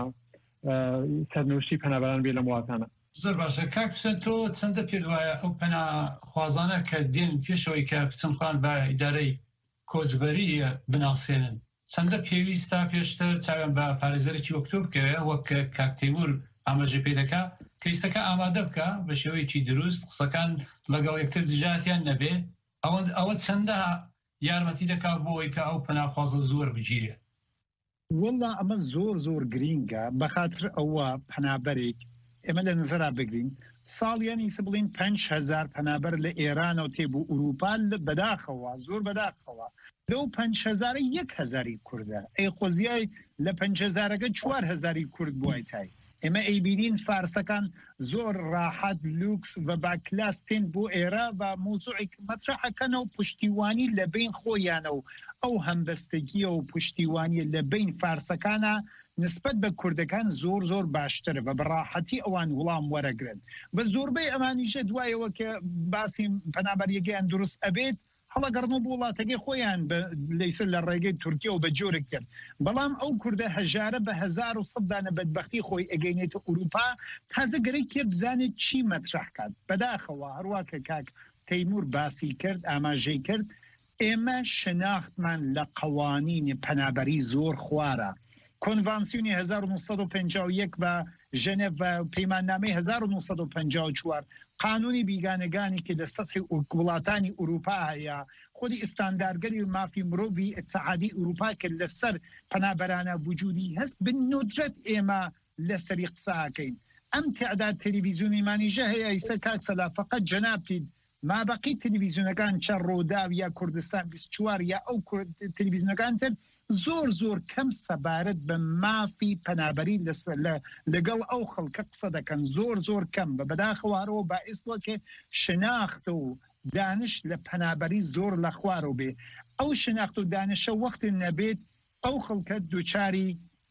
سەرنوشتی پەنابەران بێ لە وڵاتانە
زۆر باشە کاکسن تۆ چەندە پێ وایە ئەو پەناخوازانە کە دێن پێشەوەی کە بچن خوان بە ئیدارەی کۆچبەری بناسێنن چەندە پێویستە پێشتر چاوێن بە پارێزەرێکی وەکتۆ بکەوێ وەک کاک تەیموور ئاماژەی پێ دەکا کەیسەکە ئامادە بکە بە شێوەیەکی دروست قسەکان لەگەڵ یەکتر دژاتیان نەبێ ئەوە چەندە یارمەتی دەکات بۆەوەی کە ئەو پەناخوازە زۆر بگیرێ
وەڵا ئەمە زۆر گرینگە بەخاطر ئەوە پەنابەرێک ئێمە لە نظرا بگرین ساڵیانی بڵین 5,000 پەنابەر لە ئێرانە و تێبوو ئوروپا بەداخەوە زۆر بەداخەوە لەو 5,000 1,000 کوردە ئەی خۆزیای لە 5,000ەکە 4,000 کورد بووای تای ئێمە ئەیبینین فارسەکان زۆر ڕاحەت لوکس و باکلاس تێن بۆ ئێرە و موزوعی مەترەحەکەنە و پشتیوانی لە بین خۆیانە و ئەو هەمبەستگیە و پشتیوانی لە بین فارسەکانە نسبت بە کوردەکان زۆر باشترە بە بەڕاحەتی ئەوان وڵام وەرەگرن بە زۆربەی ئەمانیشە دوایەوە کە باسی پەنابەریەکەیان دروست ئەبێت هەڵەگەڕن و بۆ وڵاتەکەی خۆیان لەیسەر لە ڕێگەی تورکیا و بە جۆرە کرد بەڵام ئەو کوردە هەژارە بە 1,100 دانە بەدبەختی خۆی ئەگەینێتە ئوروپا تازە گەرەی کرد بزانێت چی مەترەح کات بەداخەوە هەروە کە کاک تەیموور باسی کرد ئاماژەی کرد ئێمە شناختمان لە قەوانینی پەنابەری زۆر خوارە کۆنڤانسیۆنی 1951 بە ژنێڤ بە پەیماننامەی 1954 قانونی بیگانەکانی کە لە سەطحی وڵاتانی ئوروپا هەیە خودی ئستاندارگەری مافی مرۆڤی ئتحادی ئوروپا کرد لەسەر پەنابەرانە وجودی هەست بن ندرەت ئێمە لەسەری قساکەین ئەم تعداد تەلەڤیزیۆنیمانیژە هەیە ئیسە کاکسەلا فقط جەنابتید مابەقی تەلەڤیزیۆنەکان چەند ڕۆوداو یا کوردستان 24 یا ئەو تەلەڤیزیۆنەکان تر زۆر کەم سەبارەت بە مافی پەنابەری لەگەڵ ئەو خەڵکە قسە دەکەن زۆر کەم بە بەداخەوارەوە باعث بووە کە شناخت و دانش لە پەنابەری زۆر لە خوارەوە بێ ئەو شناخت و دانشە وەختی نەبێت ئەو خەڵکە دووچاری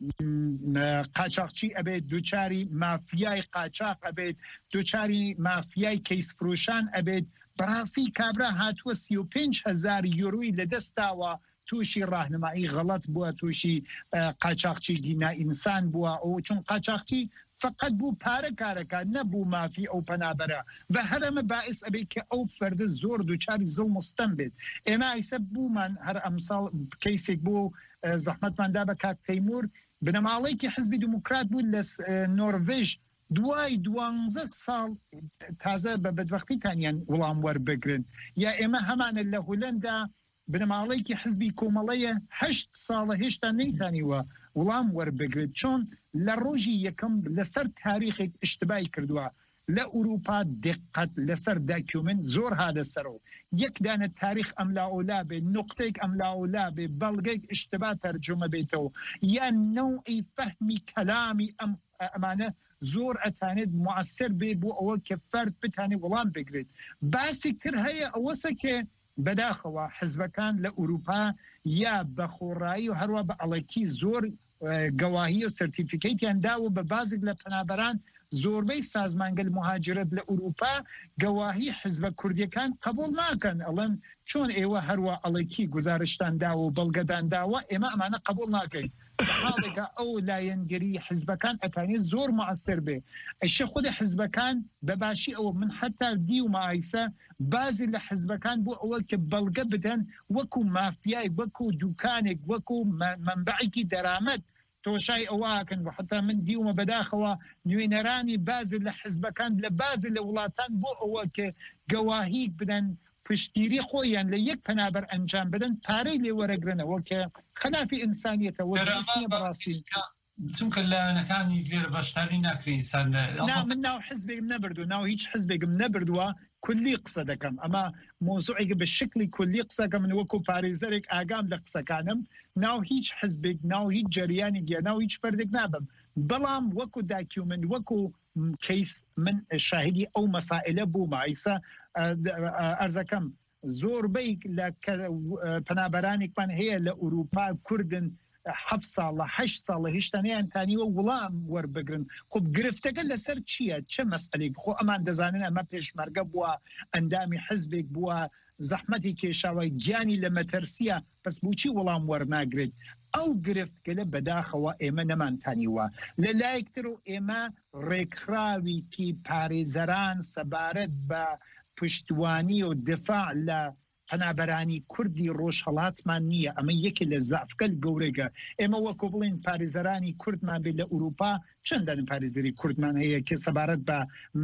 قاچاقچی ئەبێت دووچاری مافیای قاچاق ئەبێت دووچاری مافیای کەیسفرۆشان ئەبێت بەڕاستی کابرا هاتووە 35,000 یۆروی لەدەستاوە تووشی ڕاهنمایی غەڵەت بووە تووشی قاچاقچی گینا ئینسان بووە ئەو چون قاچاقچی فقط بوو پارە کارەکە نەبوو مافی ئەو پەنابەرە بە هەرەمە باعث ئەبێت کە ئەو فەردە زۆر دووچاری زڵ مستەم بێت ئێمە ئیسە بوومان هەر ئەمساڵ کەیسێک بوو زەحمەتماندا بە کاک تەیموور بنەماڵەیەکی حزبی دموکرات بوو لە نۆروێژ دوای 12 ساڵ تازە بە بەدبەختیتانیان وەڵام وەربگرن یا ئێمە هەمانە لە هۆلەندا بنەماڵەیەکی حزبی کۆمەڵەیە 8 ساڵە هێشتا نەیتانیوە وەڵام وەربگرێت چۆن لە ڕۆژی یەکەم لەسەر تاریخێک اشتبای کردووە لە ئوروپا دقت لەسەر داکیومنت زۆر هادەسەرەوە یەک دانە تاریخ ئەملاولا بێ نقطەیەک ئەملاولا بێ بەڵگەیەک اشتبا تەرجمە بێتەوە یان نەوعی فەهمی کەلامی ئەمانە زۆر ئەتانێت موعسر بێ بۆ ئەوە کە فەرد بتانێت وەڵام بگرێت باسی تر هەیە ئەوەسە کە بەداخەوە حزبەکان لە ئوروپا یا بە خۆڕایی و هەروە بە ئەڵەکی زۆر گەواهی و سەرتیفیکەیتیان داوە بە بازێک لە پەنابەران زۆربەی سازمانگەل مهاجرت لە ئوروپا گەواهی حزبە کوردیەکان قبول ناکەن ئەڵێن چۆن ئێوە هەروە ئەڵەکی گزارشتان داوە و بەڵگەدان داوە ئێمە ئەمانە قبول ناکەین حاڵێکە ئەو لایەنگەری حزبەکان ئەتانێت زۆر موعسر بێ ئەشە خودە حزبەکان بەباشی ئەوە من حتا دی و مایسە بازی لە حزبەکان بۆ ئەوە کە بەڵگە بدەن وەکو مافیای وەکو دوکانێک وەکو منبعێکی دەرامەت تۆشای ئەوواکەن و حتا من دیومە بەداخەوە نوێنەرانی بازی لە حزبەکان لە بازی لە وڵاتان بۆ ئەوە کە گەواهی بدەن پشتیری خۆیان لە یەک پەنابەر ئەنجام بدەن پارەی لێ وەرەگرنەوە کە خلافی ئینسانیەتەوە بەڕاستی
چونکە لایەنەکانی لێرە بەشداری ناکرێن
من ناو حزبێکم نەبردو ناو هیچ حزبێکم نەبردووە کولی قسە دەکەم ئەمە مۆزوعێک بە شکلی کولی قسەکە من وەکو پارێزەرێک ئاگام لە قسەکانم ناو هیچ حزبێک ناو هیچ جەریانی گیە ناو هیچ پەردێک نابم بەڵام وەکو داکیومنت وەکو کەیس من شاهدی ئەو مەسائلە بوومە ئیسا ئەرزەکەم زۆربەی لە پەنابەرانێکمان هەیە لە ئوروپا کوردن 7 ساڵە 8 ساڵە هێشتانیان تانیوە وڵام وەربگرن خب گرفتەکە لەسەر چییە چه مەسئلەی خۆ ئەمان دەزانن ئەمە پێشمەرگە بووە ئەندامی حزبێک بووە زەحمەتی کێشاوی گیانی لە مەتەرسیە پس بۆچی وەڵام وەرناگرێت ئەو گرفتگەلە بەداخەوە ئێمە نەمانتانیوە لە لایەکتر و ئێمە ڕێکخراوێکی پارێزەران سەبارەت بە پشتوانی و دفاع لە پەنابەرانی کوردی ڕۆژهەڵاتمان نییە ئەمە یەکی لە زەعفکەل گەورەگە ئێمە وەکو بڵین پارێزەرانی کوردمان بێت لە ئوروپا چەندان پارێزەری کوردمان هەیە کە سەبارەت بە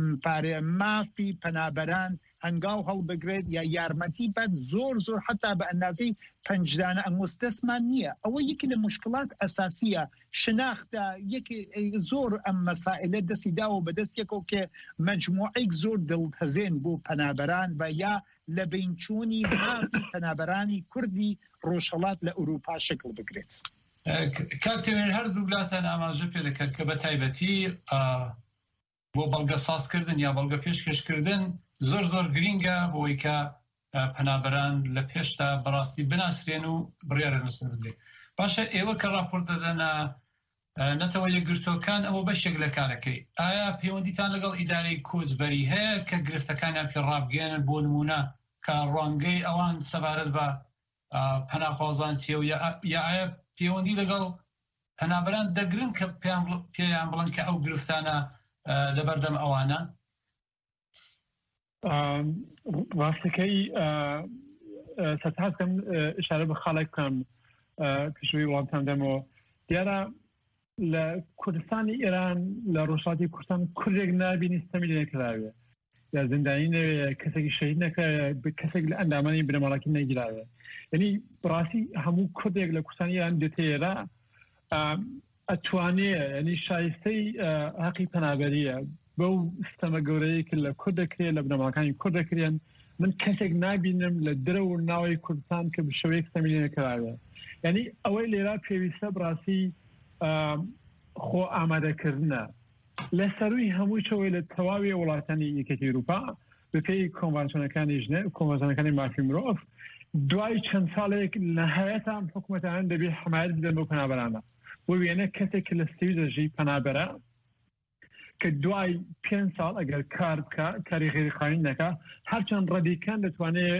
مافی پەنابەران هەنگاو هەڵبگرێت یا یارمەتی بەد زۆر حتا بە ئەندازەی 5 دانە ئەنگوس دەستمان نییە ئەوە یەکی لە مشکلات ئەساسیە شناختە یەکی زۆر ئەم مەسائلە دەستی داوە بەدەستێکەوە کە مەجموعەیەک زۆر دڵتەزێن بۆ پەنابەران بە یا لە بینچوونی مافی پەنابەرانی کوردی ڕۆژهەڵات لە ئوروپا شکل بگرێت
کاکتێن هەردوو وڵاتان ئاماژە پێ دەکات کە بە تایبەتی بۆ بەڵگە سازکردن یا بەڵگە پێشکەشکردن زۆر گرینگە بۆی کە پەنابەران لە پێشتا بەڕاستی بناسرێن و بڕیارە نووسن بدرێت باشە ئێوە کە راپۆرت دەدەنە نەتەوە یەکگرتوەکان ئەوە بەشێک لە کارەکەی ئایا پەیوەندیتان لەگەڵ ئیدارەی کۆچبەری هەیە کە گرفتەکانیان پێڕابگەێنن بۆ نمونە کە ڕوانگەی ئەوان سەبارەت بە پەناخوازان چیە و یا ئایا پەیوەندی لەگەڵ پەنابەران دەگرن کە پێیان بڵن کە ئەو گرفتانە لەبەردەم ئەوانە
ڕاستەکەی سەرتاکەم ئشارە بە خاڵێک بکەم پێشووی وڵاتان دەمەوە دیارە لە کوردستانی ئێران لە ڕۆژهەڵاتی کوردستان کوردێک نابینی ستەمی لێ نەکراوێ یا زیندانی نەوێ کەسێکی شەهید نەکرا کەسێک لە ئەندامانی بنەماڵەکی نەگیراوێ یعنی بڕاستی هەموو کوردێک لە کوردستانی ئێران دێتە ئێرە
ئەتوانێ ینی شایستەی حەقی پەنابەریە بەو سیستەمە گەورەیە کە لە کورد دەکرێت لە بنەماکانی کورد دەکرێن من کەسێک نابینم لە درەو و ناوەی کوردستان کە بشەوەیەک سەمینێ کراوێ ینی ئەوەی لێرا پێویستە بڕاستی خۆ ئامادەکردنە لە سەروی هەمووی چەوەی لە تەواوی وڵاتانی یەکێتی ئەوروپا بەپێی کۆنڤانسیۆنەکانی ژنێ کۆنڤانسیۆنەکانی مافی مرۆڤ دوای چەند ساڵێک نەهایەت ئەم حکوومەتیان دەبێت حمایەت بدەن بۆ پەنابەرانە بۆ وێنە کەسێک لە ستەوی دەژی پەنابەرە کە دوای 5 ساڵ ئەگەر کار بکە کاری غێریقانونی نەکا هەرچەند ڕەدیکان دەتوانێت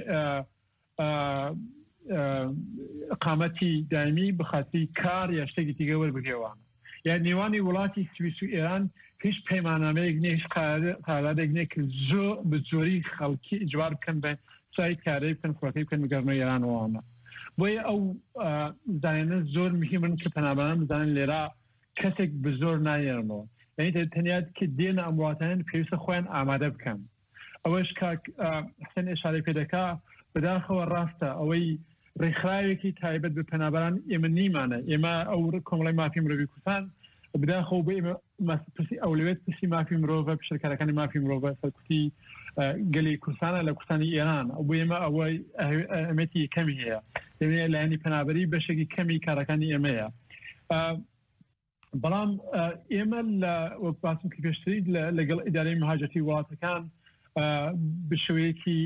ئەقامەتی دایمی بخاتی کار یا شتێکی دیگە وەربگرێوانە یا نێوانی وڵاتی سویس و ئێران هیچ پەیماننامەیەک نییە هیچ قراردادێک نییە کە زۆر بە زۆری خەڵکی ئیجبار بکەن بە سای کارەی بکەن فڕەکەی بکەن بگەڕنەوەی ئێرانەوەوانە بۆیە ئەو زانینە زۆر مهمن کە پەنابەران بزانن لێرا کەسێک بە زۆر نایێنەوە یعنی تەنیات کە دێنە ئەم وڵاتانیان پێویستە خۆیان ئامادە بکەن ئەوەش کاک حسەن ئێشارەی پێدەکا بەداخەوە ڕاستە ئەوەی ڕێکخراوێکی تایبەت بە پەنابەران ئێمە نیمانە ئێمە ئەو کۆمەڵی مافی مرۆڤی کوردستان بداخەوە بە ئێمە ئەولوێت پرسی مافی مرۆڤە پشتکارەکانی مافی مرۆڤە سەرکوتی گەلی کوردستانە لە کوردستانی ئێران بۆ ئێمە ئەوەی ئەهمیەتی کەمی هەیە دەبێت لایەنی پەنابەری بەشێکی کەمی کارەکانی ئێمەیە بەڵام ئێمە لە وەک باسم کە پێشتری لەگەڵ ئیدارەی مهاجەتی وڵاتەکان بشێوەیەکی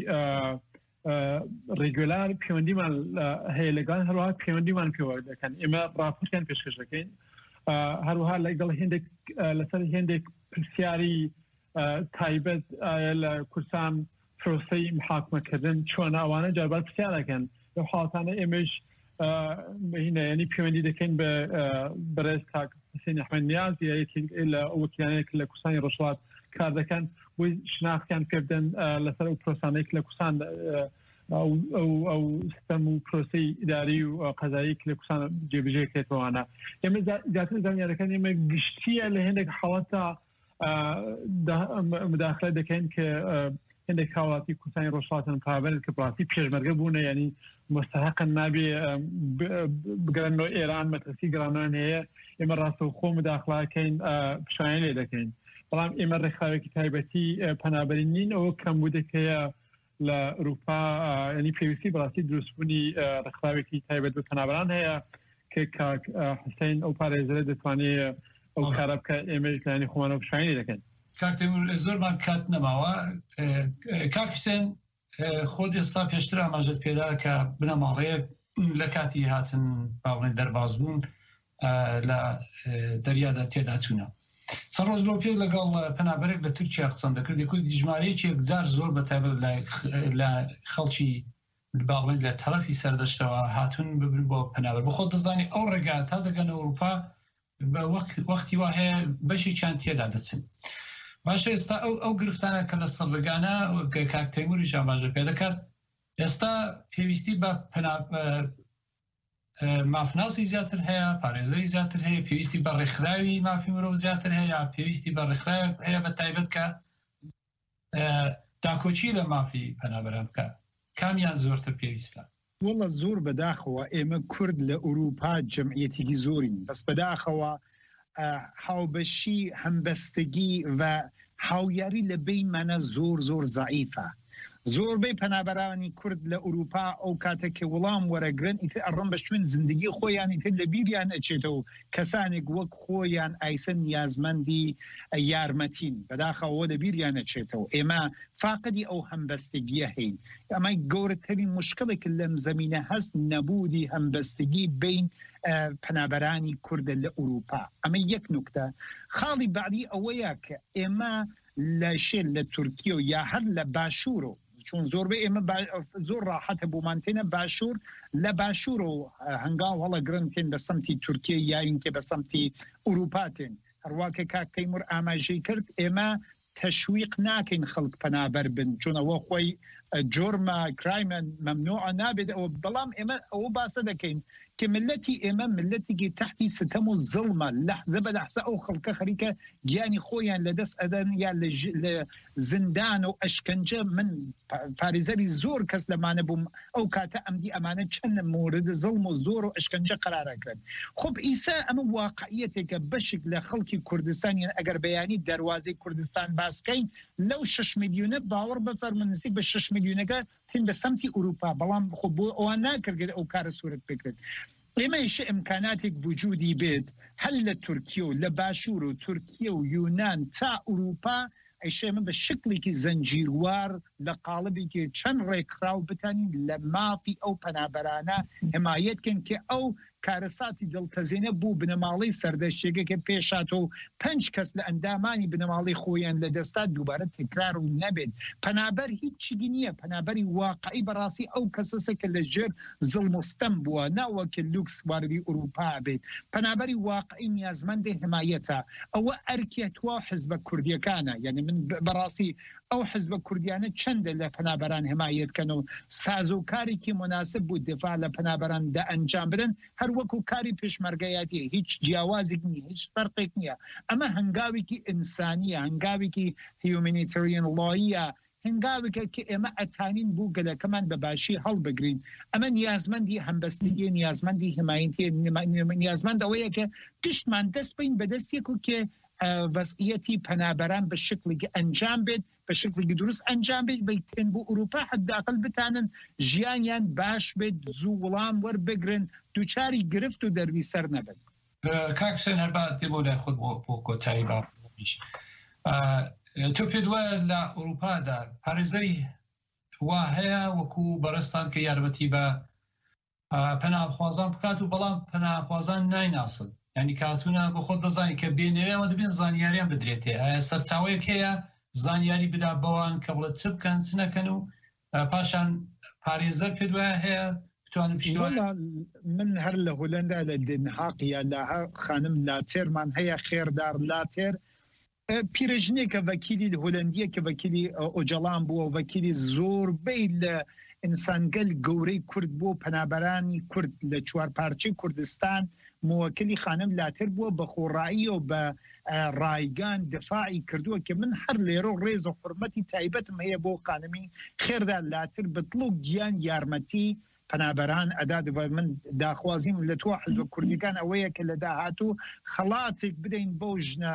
ڕێگولار پەیوەندیمان هەیە لەگەڵ هەروەها پەیوەندیمان پێوە دەکەن ئێمە ڕاپۆرتیان پێشکەش دەکەین هەروەها لەگەڵ هێندێک لەسەر هێندێک پرسیاری تایبەت لە کوردستان پرۆسەی محاکمەکردن چۆن ئەوانە جاربار پرسیارەکەن لەو حاڵەتانە ئێمەش ینی پەیوەندی دەکەین بە بەڕێز کاک حسێن ئەحمەد نیاز لە وەکیلانێک لە کوردستانی ڕۆژهەڵات کار دەکەن بۆی شناختیان پێ بدەن لەسەر ئەو پرۆسانێک لە کوردستان ئەو سیستەم و پرۆسەی ئیداری و قەزایی لە کوردستان جێبەجێکرێتەوەوانە ئێمە زیاتر زانیاریەکان ئێمە گشتیە لە هێندێک حاڵەتە مداخلە دەکەین کە هێندێک هاوڵاتی کوردستانی ڕۆژهەڵاتن پابەر کە بڕاستی پێشمەرگە بوونە ینی مستحقن نابێ بگەڕنەوە ئێران مەترسی گەڕانیان هەیە ئێمە ڕاستەوخۆ مداخڵاکەین پیشایان لێ دەکەین بەڵام ئێمە ڕێکخراوێکی تایبەتی پەنابەری نین ئەوە کەمبوودێک هەیە لە ئەوروپا ینی پێویستی بەڕاستی دروستبوونی ڕێکخراوێکی تایبەت بە پەنابەران هەیە کە کاک حسەین ئەو پارێزەرە دەتوانێت ئەو کارە بکە ئێمە ینی خۆمانەوە پیشایان لێ دەکەین
کاکتێمور زۆرمان کات نەماوە کاک حسێن خۆت ئێستا پێشتر ئاماژەت پێدا کە بنەماڵەیە لە کاتی هاتن باڵێن دەرباز بوون لە دەریادا تێدا چوونە چەند ڕۆژ پێ لەگەڵ پەنابەرێک لە تورکیا قسەم دەکرد دەکوت ژمارەیەکی جار زۆر بەتایبەت لە خەڵکی باڵێن لە تەرەفی سەردەشتەوە هاتون ببن بۆ پەنابەر بۆ خۆت دەزانی ئەو ڕێگا تا دەگەنە ئەوروپا بە وەختی وا هەیە بەشی چیان تێدا دەچن باشە ئێستا ئەو گرفتانە کە لە سەرلگانە کاک تەیموریش ئاماژە پێ دەکات ئێستا پێویستی بە مافناسی زیاتر هەیە پارێزەری زیاتر هەیە پێویستی بە ڕێکخراوی مافی مرۆڤ زیاتر هەیە پێویستی بە ڕێکخراوێک هەیە بە تایبەت کە داکۆچی لە مافی پەنابەران بکە کامیان زۆرتر پێویستە
وڵە زۆر بەداخەوە ئێمە کورد لە ئوروپا جەمعیەتێکی زۆرین بەس بەداخەوە هاوبەشی هەمبەستگی و هاویاری لە بینمانە زۆر زعیفە زۆربەی پەنابەرانی کورد لە ئوروپا ئەو کاتێککە وەڵام وەرەگرن ئیتر ئەڕەم بە شوێن زندگی خۆیان ئیتر لە بیریان ئەچێتەوە کەسانێک وەک خۆیان ئایسە نیازمەندی یارمەتین بەداخەوە لە بیریان ئەچێتەوە ئێمە فاقدی ئەو هەمبەستگیە هەین ئەمای گەورەترین مشکلێک لەم زەمینە هەست نەبوودی هەمبەستگی بین پەنابەرانی کوردە لە ئوروپا ئەمە یەک نوکتە خاڵی بعدی ئەوەیە کە ئێمە لە شێر لە تورکیە و یا هەر لە باشوورۆ چون زۆربەی ئێمە زۆر ڕاحەتە بۆمانتێنە باشوور لە باشوور و هەنگاو هەڵەگرنتێن بە سەمتی تورکیە یاینکە بە سەمتی ئوروپاتێن هەرواکە کاک تەیمور ئاماژەی کرد ئێمە تەشویق ناکەین خەڵک پەنابەر بن چونەوە خۆی جرم كرايم ممنوع نابد او بلام اما او باسدكين كملتي امام ملتي تحت ستم الظلمه لحظه بلحظه او خلق خريكه يعني خويا لدس ادن يا زندان او اشكنجه من فارزري زور كس لما نبوم او كاتا امدي امانه شن مورد ظلم وزور واشكنجه قرار كرد خب عيسى ام واقعيتك بشكل خلقي كردستان اگر بياني دروازه كردستان باسكين لو 6 مليون باور بفرمنسي ب 6 مليون تن بسمتي اوروبا بلام خب وانا كرد او كار صورت فكرت لما يش إمكاناتك وجودي بيت هل تركيا لباشور تركيا ويونان تا أوروبا أشياء من بالشكل كي زنجيروار لقالبي كي تشن ريكراو بتاني لما في أو بنابرانا حمايت كن كي أو كارساتی دڵتەزێنە بوو بنەماڵەی سەردەشتێکە کە پێشاتەوە 5 کەس لە ئەندامانی بنەماڵی خۆیان لەدەستا دووبارە تکرار و نەبێت پەنابەر هیچی نییە پەنابەری واقعی بەڕاستی ئەو کەسەسە کە لە ژێر زڵمستەم بووە ناوەکە لوکس واردی ئوروپا بێت پەنابەری واقعی نیازمەندی حمایەتە ئەوە ئەرکێتوە حزبە کوردیەکانە یعنی من بەڕاستی ئەو حزبە کوردیانە چەندە لە پەنابەران حمایەتکەن و سازوکارێکی مناسب بوو دفاع لە پەنابەران دا ئەنجام بدەن هەر وەکو کاری پێشمەرگەیەتی هیچ جیاوازێک نییە هیچ فەرقێک نییە ئەمە هەنگاوێکی ئینسانیە هەنگاوێکی هیومانیتریان لۆیە هەنگاوێکە کە ئێمە ئەتانین بوو گەلەکەمان بەباشی هەڵبگرین ئەمە نیازمەندی هەمبەستگی نیازمەندی حمایەتی نیازمەند ئەوەیە کە گشتمان دەست بین بەدەستێک و کە وضعیتی پەنابەران بە شکلێکی ئەنجام بێت بە شکلێکی دروست ئەنجام بێت بەیتێن بۆ ئوروپا حداقل بتانن ژیانیان باش بێت زوو وەڵام وەربگرن دووچاری گرفت و دەروی سەر نەبن.
کاک حوسێن هەربات دێ بۆ لای خۆت بۆ کۆتایی باش تۆ پێت وایە لە ئوروپادا پارێزەری وا هەیە وەکو بەڕێستان کە یارمەتی بە پەناهخوازان بکات و بەڵام پەناهخوازان نایناسن یعنی کاتونە بۆ خۆت دەزانین کە بێنەوەیەوە دەبێن زانیاریان بدرێتێ ئایا سەرچاوەیەک هەیە زانیاری بدا بەوان کە بڵێت چ بکەن چ نەکەن و پاشان پارێزەر پێت وایە هەیە بتوانن پشتیوان
من هەر لە هۆلەندا لە دنهاقیە لە خانم لاتێرمان هەیە خێردار لاتێر پیرژنێکە وەکیلی هۆلەندیە کە وەکیلی ئۆجەڵان بووە وەکیلی زۆربەی لە ئینسانگەل گەورەی کورد بوو پەنابەرانی کورد لە چوارپارچەی کوردستان موکلی خانم لاتر بووە بە خۆڕایی و بە ڕایگان دفاعی کردووە کە من هەر لێرە ڕێز و حرمەتی تایبەتم هەیە بۆ خانمی خێردا لاتر بەدڵ و گیان یارمەتی پەنابەران ئەدا من داخوازیم لە تۆ حزب کوردیەکان ئەوەیە کە لە داهاتوو خەڵاتێک بدەین بۆ ژنە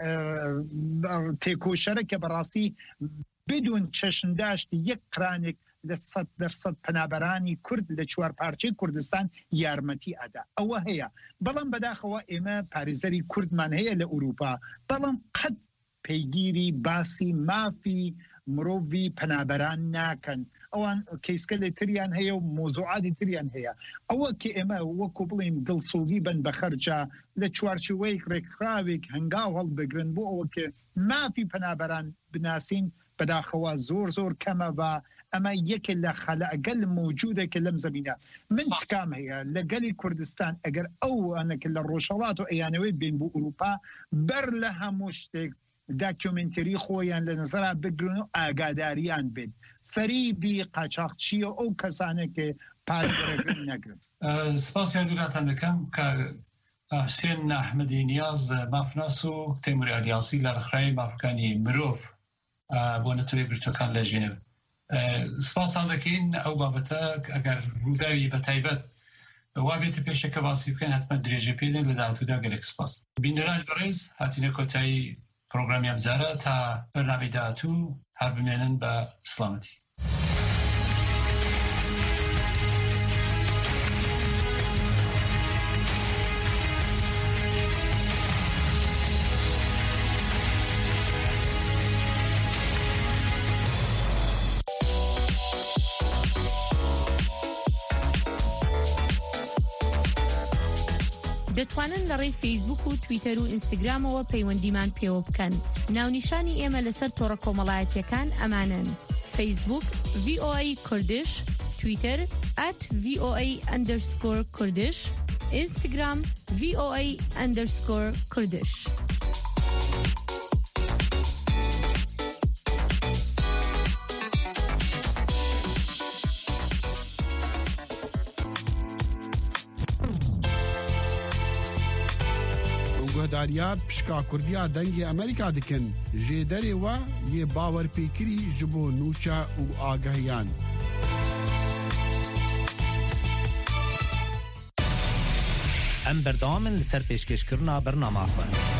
تێکۆشەرە کە بەڕاستی بدون چەشنداشتی یەک قرانێک لە 100% پەنابەرانی کورد لە چوارپارچەی کوردستان یارمەتی ئەدا ئەوە هەیە بەڵام بەداخەوە ئێمە پارێزەری کوردمان هەیە لە ئوروپا بەڵام قەت پەیگیری باسی مافی مرۆڤی پەنابەران ناکەن ئەوان کەیسکە لە تریان هەیە و مۆزوعاتی تریان هەیە ئەوە کە ئێمە وەکو بڵین دڵسۆزی بن بە خەرجە لە چوارچوەیەک ڕێکخراوێک هەنگاو هەڵبگرن بۆ ئەوە کە مافی پەنابەران بناسین بەداخەوە زۆر کەمە بە ئەمە یەکێک لە خەلەگەل موجودێکە لەم زەمینە من چکام هەیە لە گەلی کوردستان ئەگەر ئەو ئەنەکە لە ڕۆژهەڵات و ئەیانەوەی بین بۆ ئوروپا بەر لە هەموو شتێک داکیومنتری خۆیان لە نەزەرا بگرن و ئاگاداریان بێت فەریبی قاچاقچیە ئەو کەسانێکە پارێزەرەکەن نەگرن.
سپاس یاردوگاتان دەکەم کە حوسێن ئەحمەدی نیاز مافناس و تەیموری ئەلیاسی لە ڕێکخراوی مافەکانی مرۆڤ بۆ نەتەوەی گرتوەکان لە ژێنێڤ سپاسان دەکەین ئەو بابەتە ئەگەر ڕووداوی بە تایبەت وا بێتە پێشەکە باسی بکەین حتممە درێژە پێدەن لە داهاتوودا گەلێک سپاس بینەران بەڕێز هاتینە کۆتایی پرۆگرامی ئەمجارە تا بەرنامەی داهاتوو هەر بمێنن بە سڵامەتی.
دەتوانن لە ڕێی فەیسبوک و تویتەر و ئینستاگرامەوە پەیوەندیمان پێوە بکەن. ناونیشانی ئێمە لەسەر تۆڕە کۆمەڵایەتیەکان ئەمانن: فەیسبوک VOA کوردش، تویتەر @VOA_کوردش، ئینستاگرام VOA_کوردش.
گهداریا پشکا کوردیا دنگ امریکا دکن جدری و یه باور پیکری جبو نوچا و آگاهیان
ام بردامن لسر پیشکشکرنا برنامه خواه